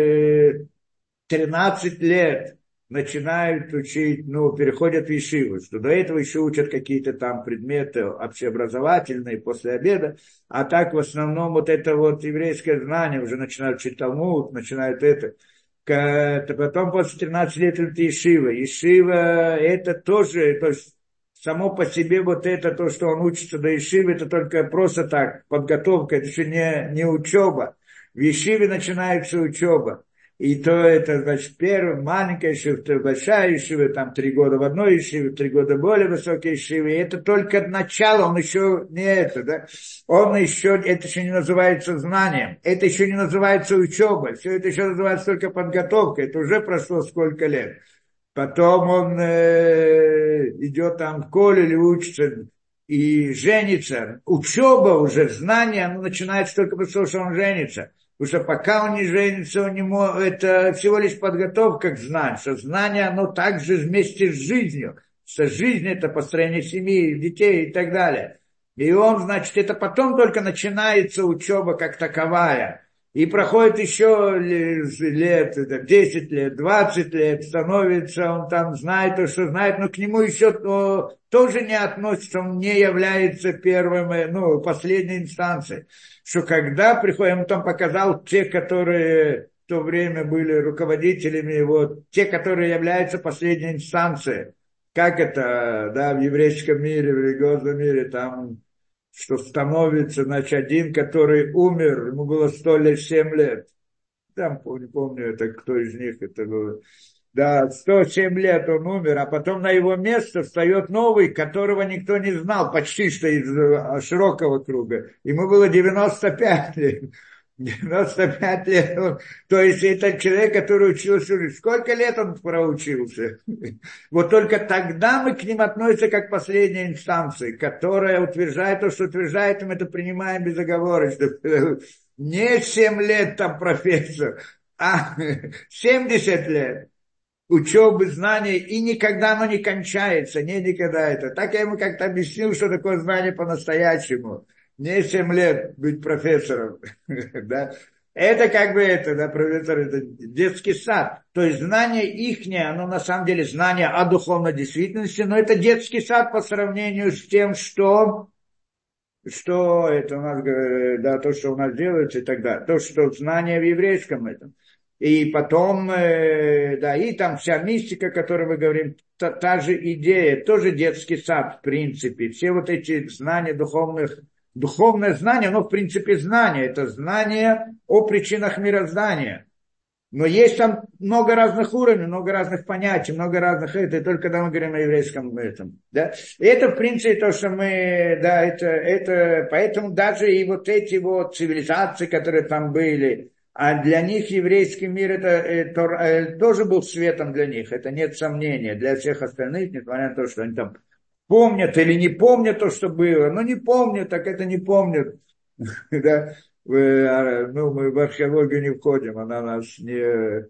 13 лет начинают учить, переходят в ешиву, что до этого еще учат какие-то там предметы общеобразовательные после обеда, а так в основном вот это вот еврейское знание, уже начинают учить Талмуд, начинают это. Потом после 13 лет это Ешива. Ешива это тоже, то есть само по себе вот это, то, что он учится до Ешивы, это только просто так, подготовка, это еще не учеба. В Ешиве начинается учеба. И то это, значит, первая маленькая ешива, вторая большая ешива, там 3 года в одной ешиве, 3 года более высокие ешивы. И это только начало, он еще не это, да. Это еще не называется знанием, это еще не называется учебой, все это еще называется только подготовкой, это уже прошло сколько лет. Потом он идет там в колледж, учится и женится. Учеба уже, знание, оно начинается только после того, что он женится. Потому что пока он не женится, он не может, это всего лишь подготовка к знанию. Что знание, оно также вместе с жизнью. Что жизнь это построение семьи, детей и так далее. И он, значит, это потом только начинается учеба как таковая. И проходит еще лет, 10 лет, 20 лет, становится, он там знает то, что знает, но к нему еще тоже не относится, он не является первым, последней инстанцией. Что когда приходит, я ему там показал те, которые в то время были руководителями, вот, те, которые являются последней инстанцией. Как это, да, в еврейском мире, в религиозном мире, там, что становится, значит, один, который умер, ему было 107 лет. Там, не помню, это кто из них это было. Да, 107 лет он умер, а потом на его место встает новый, которого никто не знал, почти что из широкого круга. Ему было 95 лет. 95 лет. То есть это человек, который учился уже. Сколько лет он проучился? Вот только тогда мы к ним относимся как к последней инстанции, которая утверждает то, что утверждает, мы это принимаем безоговорочно. Не 7 лет там профессор, а 70 лет учебы, знаний, и никогда оно не кончается, никогда это. Так я ему как-то объяснил, что такое знание по-настоящему. Не 7 лет быть профессором, да. Это как бы да, профессор, это детский сад. То есть знание ихнее, оно на самом деле знание о духовной действительности, но это детский сад по сравнению с тем, что это у нас, да, то, что у нас делается и так далее. То, что знание в еврейском этом. И потом, да, и там вся мистика, о которой мы говорим, та же идея, тоже детский сад, в принципе. Все вот эти знания духовное знание, оно в принципе знание, это знание о причинах мироздания. Но есть там много разных уровней, много разных понятий, много разных это, и только когда мы говорим о еврейском этом. Да? И это, в принципе, то, что мы, да, это, поэтому даже и вот эти вот цивилизации, которые там были, а для них еврейский мир это тоже был светом для них, это нет сомнения. Для всех остальных, несмотря на то, что они там помнят или не помнят то, что было, но не помнят, так это не помнят. Да? Мы в археологию не входим, она нас не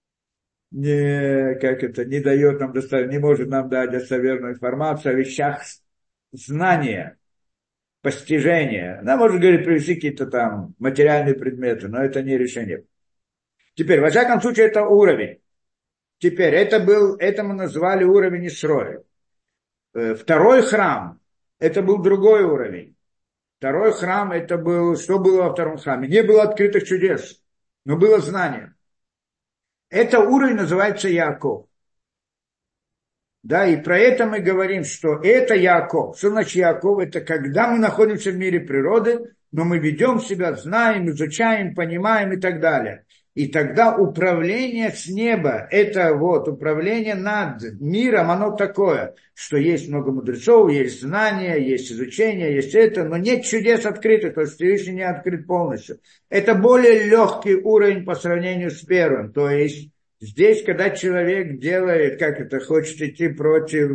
дает нам не может нам дать достоверную информацию о вещах знания, постижения. Она может говорить, привести какие-то там материальные предметы, но это не решение. Теперь, во всяком случае, это уровень. Теперь, это мы назвали уровень Исроэль. Второй храм, это был другой уровень. Второй храм, это был, что было во втором храме? Не было открытых чудес, но было знание. Это уровень называется Яаков. Да, и про это мы говорим, что это Яаков. Что значит Яаков? Это когда мы находимся в мире природы, но мы ведем себя, знаем, изучаем, понимаем и так далее. И тогда управление с неба, это вот управление над миром, оно такое, что есть много мудрецов, есть знания, есть изучение, есть это, но нет чудес открытых, то есть Всевышний не открыт полностью. Это более легкий уровень по сравнению с первым, то есть здесь, когда человек делает, хочет идти против,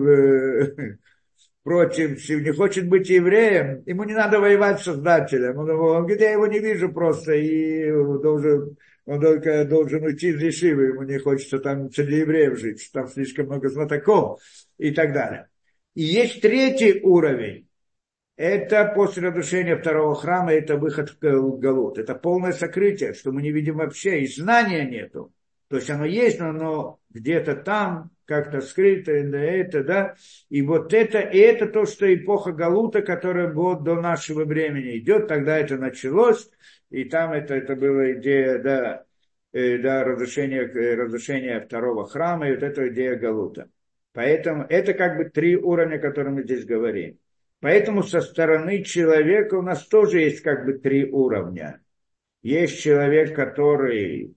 не хочет быть евреем, ему не надо воевать с Создателем. Он говорит, я его не вижу просто, и он только должен уйти из Ешивы, ему не хочется там среди евреев жить, там слишком много знатоков и так далее. И есть третий уровень. Это после разрушения второго храма, это выход в Галут. Это полное сокрытие, что мы не видим вообще, и знания нету. То есть оно есть, но оно где-то там, как-то скрыто, да. И вот это то, что эпоха Галута, которая вот до нашего времени идет, тогда это началось, и там это была идея, да. да, разрушение второго храма, и вот эта идея Галута. Поэтому это как бы три уровня, о которых мы здесь говорим. Поэтому со стороны человека у нас тоже есть как бы три уровня. Есть человек, который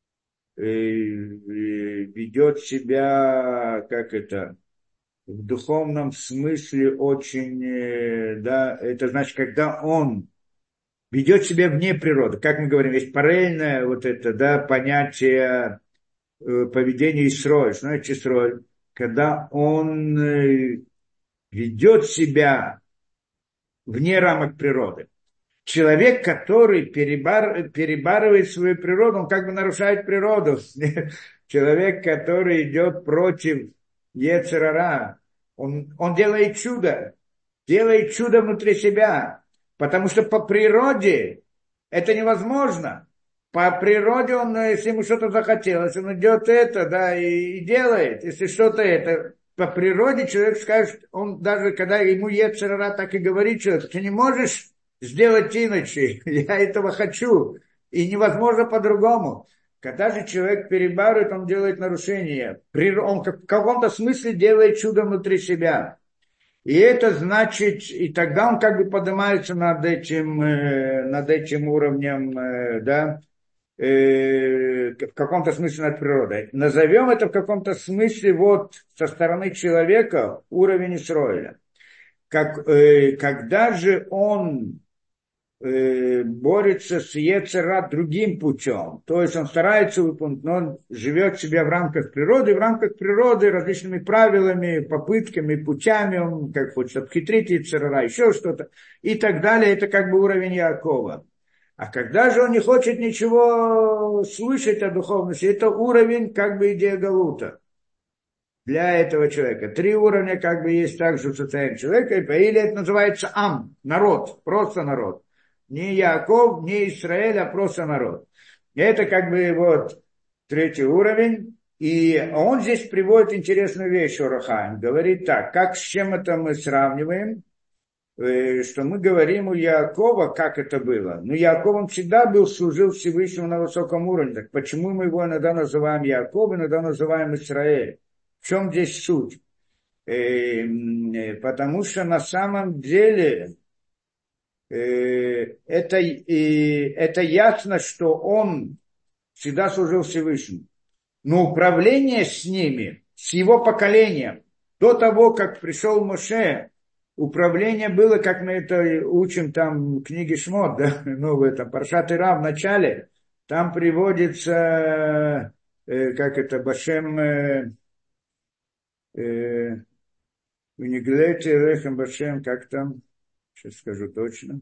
ведет себя, как это, в духовном смысле очень, да, это значит, когда он ведет себя вне природы. Как мы говорим, есть параллельное вот это, да, понятие поведения Исроэль. Что значит Исроэль? Когда он ведет себя вне рамок природы. Человек, который перебарывает свою природу, он как бы нарушает природу. Человек, который идет против Йецер ара, он делает чудо внутри себя. Потому что по природе это невозможно. По природе он, если ему что-то захотелось, он идет это, да, и делает. Если что-то это, по природе человек скажет, он даже когда ему Йецер ара так и говорит человек, ты не можешь сделать иначе, я этого хочу, и невозможно по-другому. Когда же человек перебарывает, он делает нарушение, он в каком-то смысле делает чудо внутри себя. И это значит, и тогда он как бы поднимается над этим уровнем, да, в каком-то смысле над природой. Назовем это в каком-то смысле вот со стороны человека уровень Исроэля. Когда же он борется с Йецер ара другим путем. То есть он старается выполнить, но он живет себя в рамках природы различными правилами, попытками, путями, он как хочет обхитрить Йецер ара, еще что-то и так далее. Это как бы уровень Яакова. А когда же он не хочет ничего слышать о духовности, это уровень как бы идея Галута. Для этого человека. Три уровня как бы есть также у социального человека, или это называется народ, просто народ. Не Яаков, не Израиль, а просто народ. Это как бы вот третий уровень. И он здесь приводит интересную вещь, Орахаим. Говорит так, как с чем это мы сравниваем, что мы говорим у Яакова, как это было. Ну, Яаков он всегда служил Всевышнему на высоком уровне. Так почему мы его иногда называем Яаков, иногда называем Израиль? В чем здесь суть? Потому что на самом деле это ясно, что он всегда служил Всевышнему. Но управление с ними, с его поколением, до того, как пришел Моше, управление было, как мы это учим там в книге Шмот, да, ну, в этом Паршат Ира в начале, там приводится, как это, Башем, Униглете, Рехем Башем, как там, сейчас скажу точно.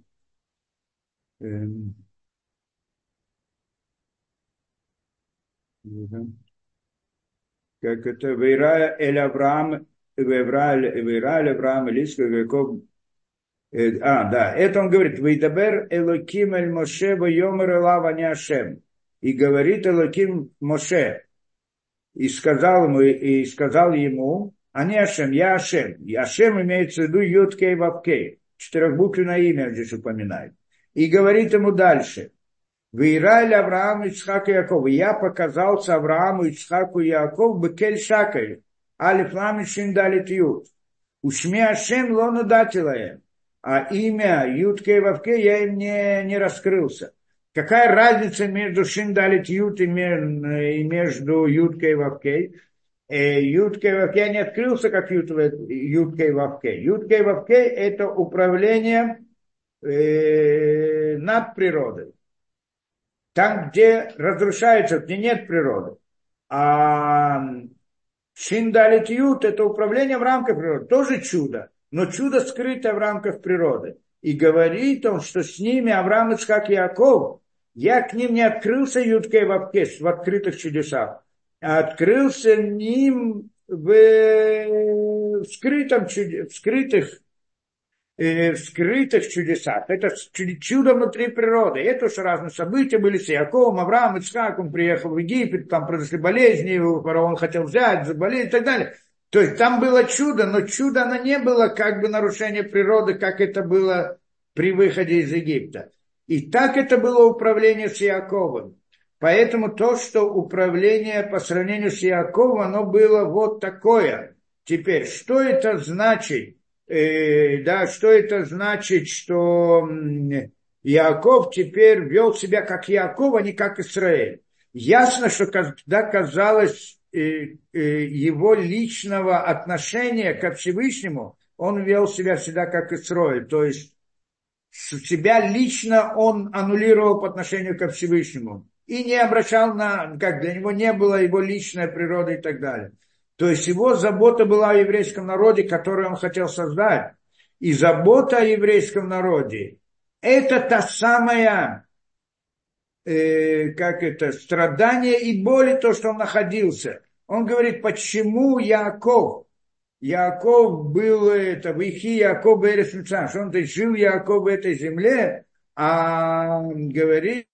Как это, Вейра эль Авраам, Вейра эль Авраам, Илиска, Яков. Да, это он говорит, Вейдабер Элоким эль Моше, Вайомер элав ани Ашем. И говорит Элоким Моше, и сказал ему, ани Ашем, я Ашем. И Ашем имеется в виду Юд Кей Вав Кей. Четырехбуквенное имя здесь упоминает. И говорит ему дальше. Вейраль Аврааму, Ицхаку и Якову. Я показался Аврааму, Ицхаку и Якову бекель шакай. Алиф ламид шин далит ют. Ушми Ашем лону датилаем. А имя Юд Кей Вав Кей я им не раскрылся. Какая разница между шин далит ют и между Юд Кей Вав Кей? Юд Кей Вав Кей не открылся, как Юд Кей Вав Кей. Юд Кей Вав Кей это управление над природой. Там, где разрушается, где нет природы. А Шиндалит Ют – это управление в рамках природы. Тоже чудо, но чудо скрыто в рамках природы. И говорит он, что с ними Авраам, Ицхак и Яков, я к ним не открылся Юткей в открытых чудесах, а открылся ним в скрытых чудесах. Это чудо внутри природы. Это уж разные события были с Яковом, Авраамом, Ицхаком, приехал в Египет, там произошли болезни, фараон хотел взять, заболеть и так далее. То есть там было чудо, но чудо оно не было как бы нарушение природы, как это было при выходе из Египта. И так это было управление с Яковом. Поэтому то, что управление по сравнению с Яаковом, оно было вот такое. Теперь, что это значит? Что это значит, что Яаков теперь вел себя как Яаков, а не как Израиль? Ясно, что когда казалось его личного отношения ко Всевышнему, он вел себя всегда как Израиль. То есть себя лично он аннулировал по отношению ко Всевышнему. И не обращал как для него не было его личная природа и так далее. То есть его забота была о еврейском народе, который он хотел создать. И забота о еврейском народе – это та самая, страдание и боли, то, что он находился. Он говорит, почему Яаков был Вихи Яаков Берес Мицраим, что он жил Яаков в этой земле, а говорит,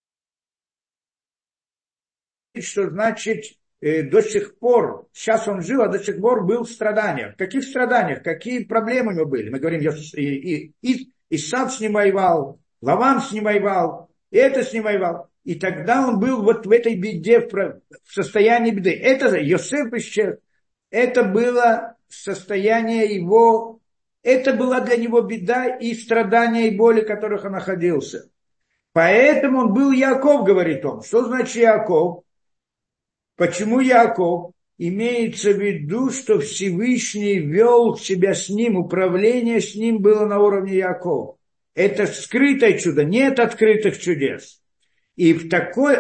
что значит до сих пор, сейчас он жил, а до сих пор был в страданиях. В каких страданиях? Какие проблемы у него были? Мы говорим, Исав с ним воевал, Лаван с ним воевал, это с ним воевал. И тогда он был вот в этой беде, в состоянии беды. Это Йосеф исчез. Это было состояние его, это была для него беда и страдания, и боли, в которых он находился. Поэтому он был Яаков, говорит он. Что значит Яаков? Почему Яаков? Имеется в виду, что Всевышний вел себя с ним, управление с ним было на уровне Яакова. Это скрытое чудо, нет открытых чудес. И в такой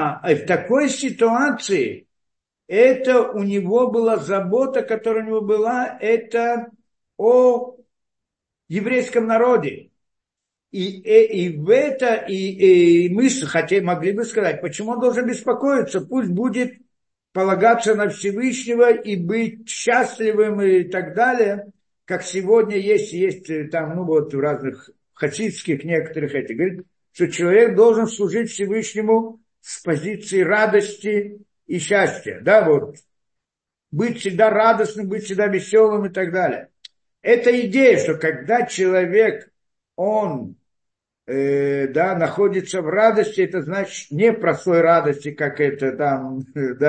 ситуации это у него была забота, которая у него была, это о еврейском народе. И мы могли бы сказать, почему он должен беспокоиться, пусть будет полагаться на Всевышнего и быть счастливым и так далее, как сегодня есть там, в разных хасидских некоторых этих, говорит, что человек должен служить Всевышнему с позиции радости и счастья, быть всегда радостным, быть всегда веселым и так далее. Это идея, что когда человек, он находится в радости, это значит не простой радости, как это там,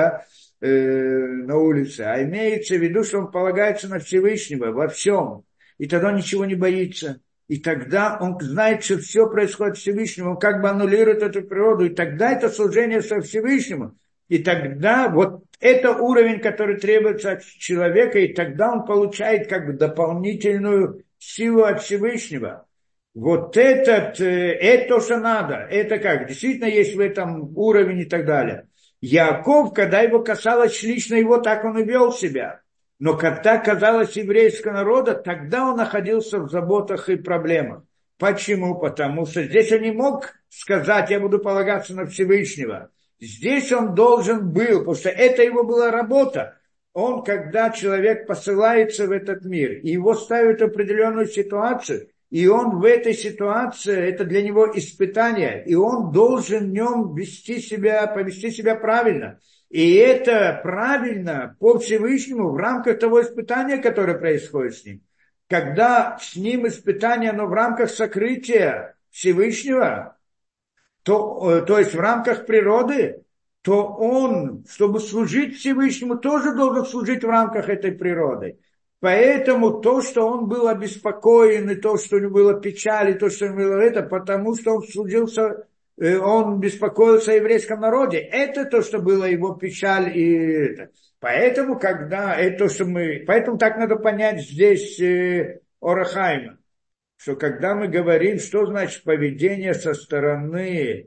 на улице, а имеется в виду, что он полагается на Всевышнего во всем, и тогда он ничего не боится. И тогда он знает, что все происходит Всевышнему, он как бы аннулирует эту природу, и тогда это служение со Всевышнему. И тогда вот это уровень, который требуется от человека, и тогда он получает как бы дополнительную силу от Всевышнего. Вот это то, что надо. Это как? Действительно есть в этом уровень и так далее. Яаков, когда его касалось лично его, так он и вел себя. Но когда казалось еврейского народа, тогда он находился в заботах и проблемах. Почему? Потому что здесь он не мог сказать, я буду полагаться на Всевышнего. Здесь он должен был, потому что это его была работа. Он, когда человек посылается в этот мир, и его ставят в определенную ситуацию, и он в этой ситуации, это для него испытание, и он должен в нем повести себя правильно. И это правильно по Всевышнему в рамках того испытания, которое происходит с ним. Когда с ним испытание, но в рамках сокрытия Всевышнего, то есть в рамках природы, то он, чтобы служить Всевышнему, тоже должен служить в рамках этой природы. Поэтому то, что он был обеспокоен, и то, что у него было печаль, и то, что у него было это, потому что он беспокоился о еврейском народе. Это то, что было его печаль и это. Поэтому, поэтому так надо понять здесь Ор ха-Хаима, что когда мы говорим, что значит поведение со стороны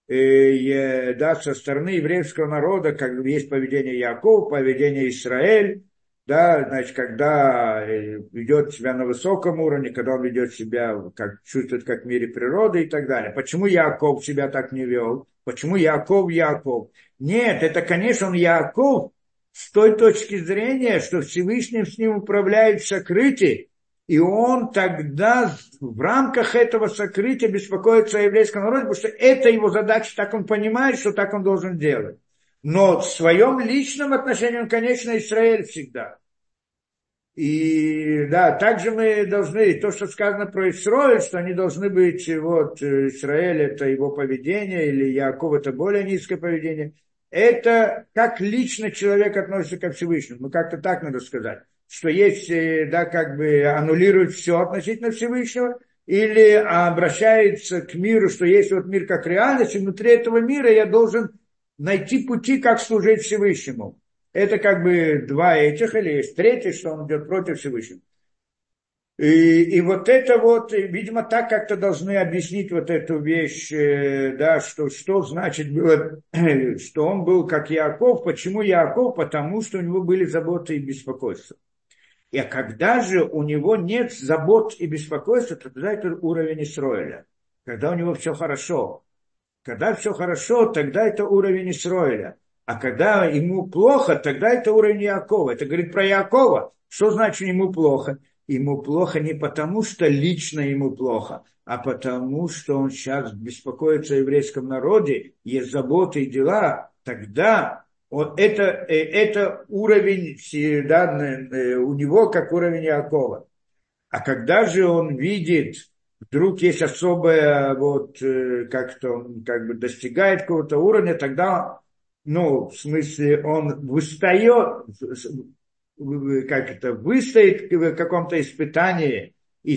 еврейского народа, как есть поведение Яакова, поведение Израиль, значит, когда ведет себя на высоком уровне, когда он ведет себя, чувствует как в мире природы и так далее. Почему Яаков себя так не вел? Почему Яаков? Нет, это, конечно, он Яаков с той точки зрения, что Всевышний с ним управляет в сокрытии, и он тогда в рамках этого сокрытия беспокоится о еврейском народе, потому что это его задача, так он понимает, что так он должен делать. Но в своем личном отношении он, конечно, Израиль всегда. И да, также мы должны, то, что сказано про Исраиль, что они должны быть, вот, Израиль это его поведение, или Яаков это более низкое поведение, это как лично человек относится ко Всевышнему. Ну, как-то так надо сказать, что есть, да, как бы аннулирует все относительно Всевышнего, или обращается к миру, что есть вот мир как реальность, и внутри этого мира я должен найти пути, как служить Всевышнему. Это как бы два этих, или есть третий, что он идет против Всевышнего. И вот это вот, видимо, так как-то должны объяснить вот эту вещь, да, что значит было, что он был как Яаков. Почему Яаков? Потому что у него были заботы и беспокойства. И когда же у него нет забот и беспокойства, тогда это уровень Исроэля. Когда у него все хорошо. Когда все хорошо, тогда это уровень Исроэля. А когда ему плохо, тогда это уровень Яакова. Это говорит про Яакова. Что значит ему плохо? Ему плохо не потому, что лично ему плохо, а потому, что он сейчас беспокоится о еврейском народе, есть заботы и дела. Тогда это уровень, да, у него как уровень Яакова. А когда же он видит, вдруг есть особое, вот, как-то он как бы достигает какого-то уровня, тогда, ну, в смысле, он выстает, как это, выстоит в каком-то испытании,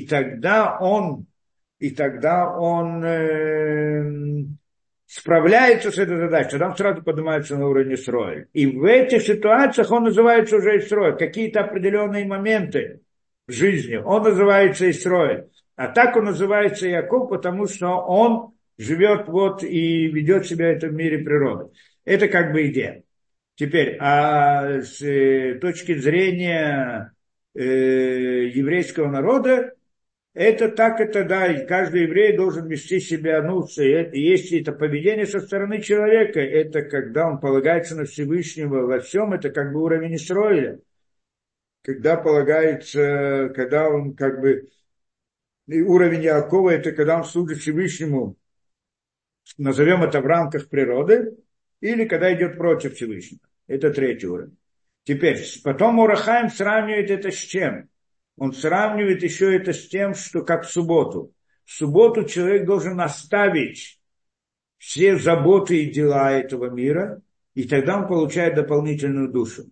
и тогда он справляется с этой задачей, тогда он сразу поднимается на уровень Исроэль. И в этих ситуациях он называется уже Исроэль. Какие-то определенные моменты в жизни, он называется Исроэль. А так он называется Яков, потому что он живет вот и ведет себя в этом мире природы. Это как бы идея. Теперь, а с точки зрения еврейского народа, это так, это да, и каждый еврей должен вести себя, ну, если это поведение со стороны человека, это когда он полагается на Всевышнего во всем, это как бы уровень Исроиля. Когда полагается, когда он как бы, и уровень Яакова, это когда он служит Всевышнему, назовем это в рамках природы, или когда идет против Всевышнего. Это третий уровень. Теперь, потом Урахаим сравнивает это с чем? Он сравнивает еще это с тем, что как в субботу. В субботу человек должен оставить все заботы и дела этого мира, и тогда он получает дополнительную душу.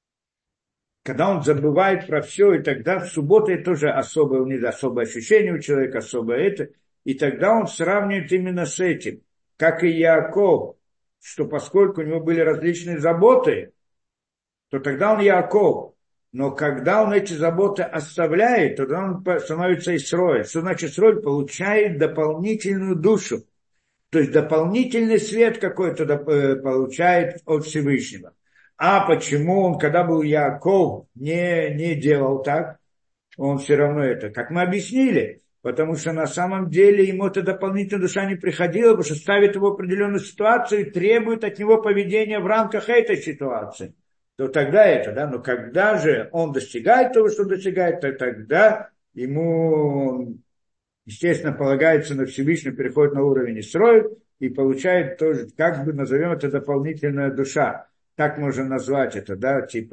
Когда он забывает про все, и тогда в субботу это тоже особое, у него особое ощущение у человека, особое это. И тогда он сравнивает именно с этим, как и Яаков, что поскольку у него были различные заботы, то тогда он Яаков. Но когда он эти заботы оставляет, тогда он становится Исроэль. Что значит Исроэль? Получает дополнительную душу. То есть дополнительный свет какой-то получает от Всевышнего. А почему он, когда был Яаков, не делал так? Он все равно это, как мы объяснили, потому что на самом деле ему эта дополнительная душа не приходила, потому что ставит его в определенную ситуацию и требует от него поведения в рамках этой ситуации. То тогда это, да, но когда же он достигает того, что достигает, то тогда ему, естественно, полагается на Всевышний, переходит на уровень Исроэль и получает тоже, как бы назовем это, дополнительная душа. Так можно назвать это, да, типа,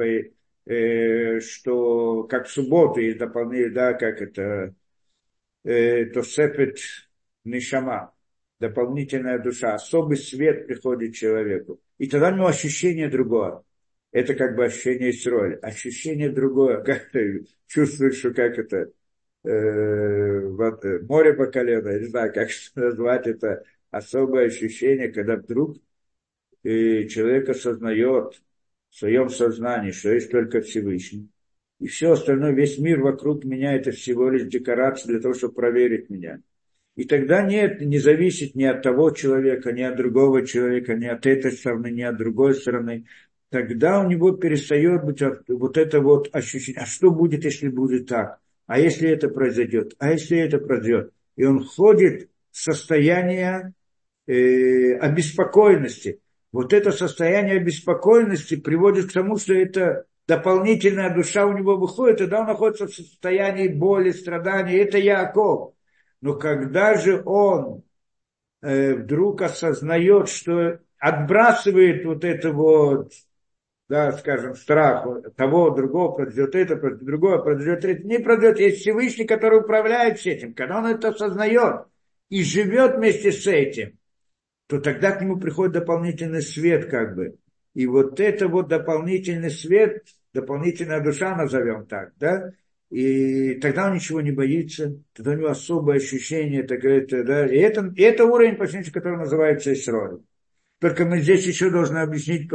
что как в субботу есть дополнительная, да, как это, тосепет нишама, дополнительная душа, особый свет приходит человеку. И тогда у него ощущение другое. Это как бы ощущение Исроэля. Ощущение другое, как ты чувствуешь, что как это, море по колено, я не знаю, как назвать это, особое ощущение, когда вдруг человек осознает в своем сознании, что есть только Всевышний. И все остальное, весь мир вокруг меня, это всего лишь декорация для того, чтобы проверить меня. И тогда нет, не зависит ни от того человека, ни от другого человека, ни от этой стороны, ни от другой стороны. Тогда у него перестает быть вот это вот ощущение, а что будет, если будет так? А если это произойдет? А если это произойдет? И он входит в состояние обеспокоенности. Вот это состояние обеспокоенности приводит к тому, что это дополнительная душа у него выходит, тогда он находится в состоянии боли, страданий. Это Яаков. Но когда же он вдруг осознает, что отбрасывает вот это вот да, скажем, страх того, другого, произойдет это, произойдет другое, произойдет это, не произойдет. Есть Всевышний, который управляет всем этим. Когда он это осознает и живет вместе с этим, то тогда к нему приходит дополнительный свет, как бы. И вот это вот дополнительный свет, дополнительная душа, назовем так, да, и тогда он ничего не боится, тогда у него особое ощущение, да, и это уровень, по сути, который называется Исроль. Только мы здесь еще должны объяснить,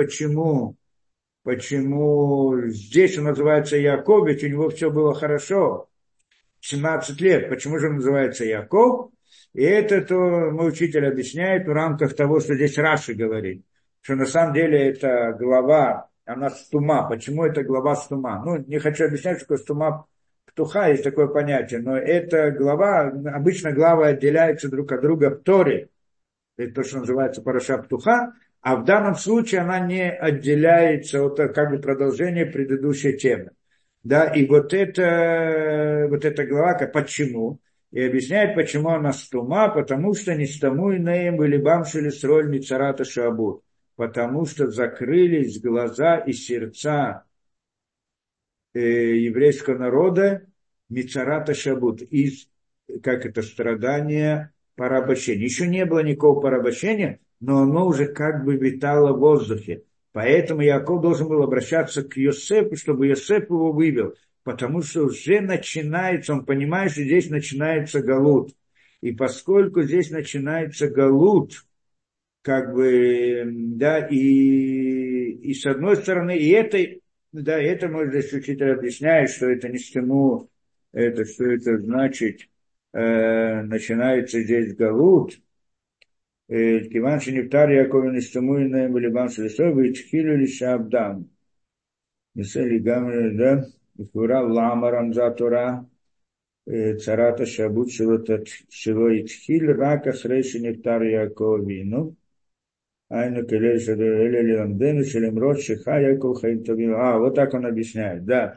почему здесь он называется Яков, ведь у него все было хорошо, 17 лет. Почему же он называется Яков? И это то мой учитель объясняет в рамках того, что здесь Раши говорит. Что на самом деле это глава, она стума. Почему это глава стума? Ну, не хочу объяснять, что такое стума птуха, есть такое понятие. Но эта глава, обычно главы отделяются друг от друга в Торе. Это то, что называется параша птуха. А в данном случае она не отделяется от как бы продолжения предыдущей темы. Да, и вот эта глава, почему? И объясняет, почему она стума, потому что не стаму инеем или бамшили сроль мицарата шабут. Потому что закрылись глаза и сердца еврейского народа мицарата шабут, из, страдания порабощения. Еще не было никакого порабощения, но оно уже как бы витало в воздухе. Поэтому Яков должен был обращаться к Йосефу, чтобы Йосеф его вывел. Потому что уже начинается, он понимает, что здесь начинается галут. И поскольку здесь начинается галут, как бы, да, и с одной стороны, и это, да, это, может, здесь учитель объясняет, что это не стиму, это, что это значит, начинается здесь галут, כיוון שנפטר יעקב ונסתמו עיניהם בליבם של עשו והתחילו לשעבדם. ניסה לגמרי, да, לכאורה למה רמזה התורה צרת השעבוד שלו התחיל רק אחרי שנפטר יעקב אבינו. היינו כאלה שאלה ללמדנו שלמרות שחי יעקב חיים טובים. Вот так он объясняет, да.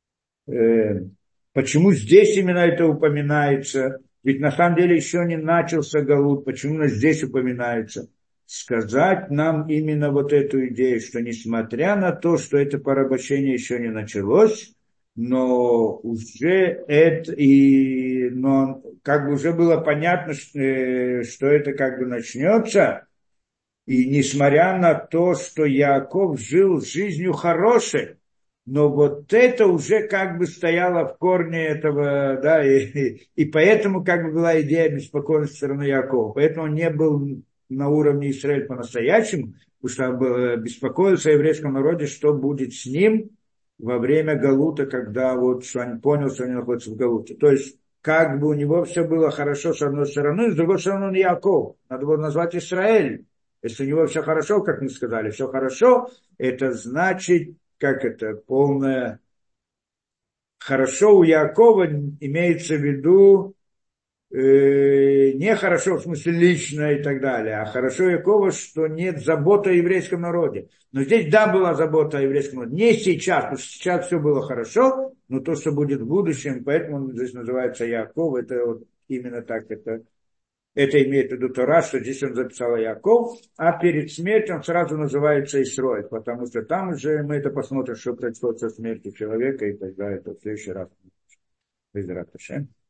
Почему здесь именно это упоминается? Ведь на самом деле еще не начался галут. Почему здесь упоминается? Сказать нам именно вот эту идею, что несмотря на то, что это порабощение еще не началось, но уже но как бы уже было понятно, что это как бы начнется. И несмотря на то, что Яаков жил жизнью хорошей, но вот это уже как бы стояло в корне этого, да, и поэтому как бы была идея беспокойности стороны Якова. Поэтому он не был на уровне Израиля по-настоящему, потому что беспокоился о еврейском народе, что будет с ним во время галута, когда вот что он понял, что они находятся в галуте. То есть как бы у него все было хорошо с одной стороны, с другой стороны он Яков. Надо было назвать Израиль. Если у него все хорошо, как мы сказали, все хорошо, это значит, полное хорошо у Якова имеется в виду не хорошо в смысле лично и так далее, а хорошо Якова, что нет заботы о еврейском народе. Но здесь да, была забота о еврейском народе. Не сейчас, потому что сейчас все было хорошо, но то, что будет в будущем, поэтому он здесь называется Яков, это вот именно так это имеет в виду Тора, что здесь он записал Яков, а перед смертью он сразу называется Исроэль, потому что там уже мы это посмотрим, что происходит со смертью человека, и тогда это в следующий раз. Безрат Ашем.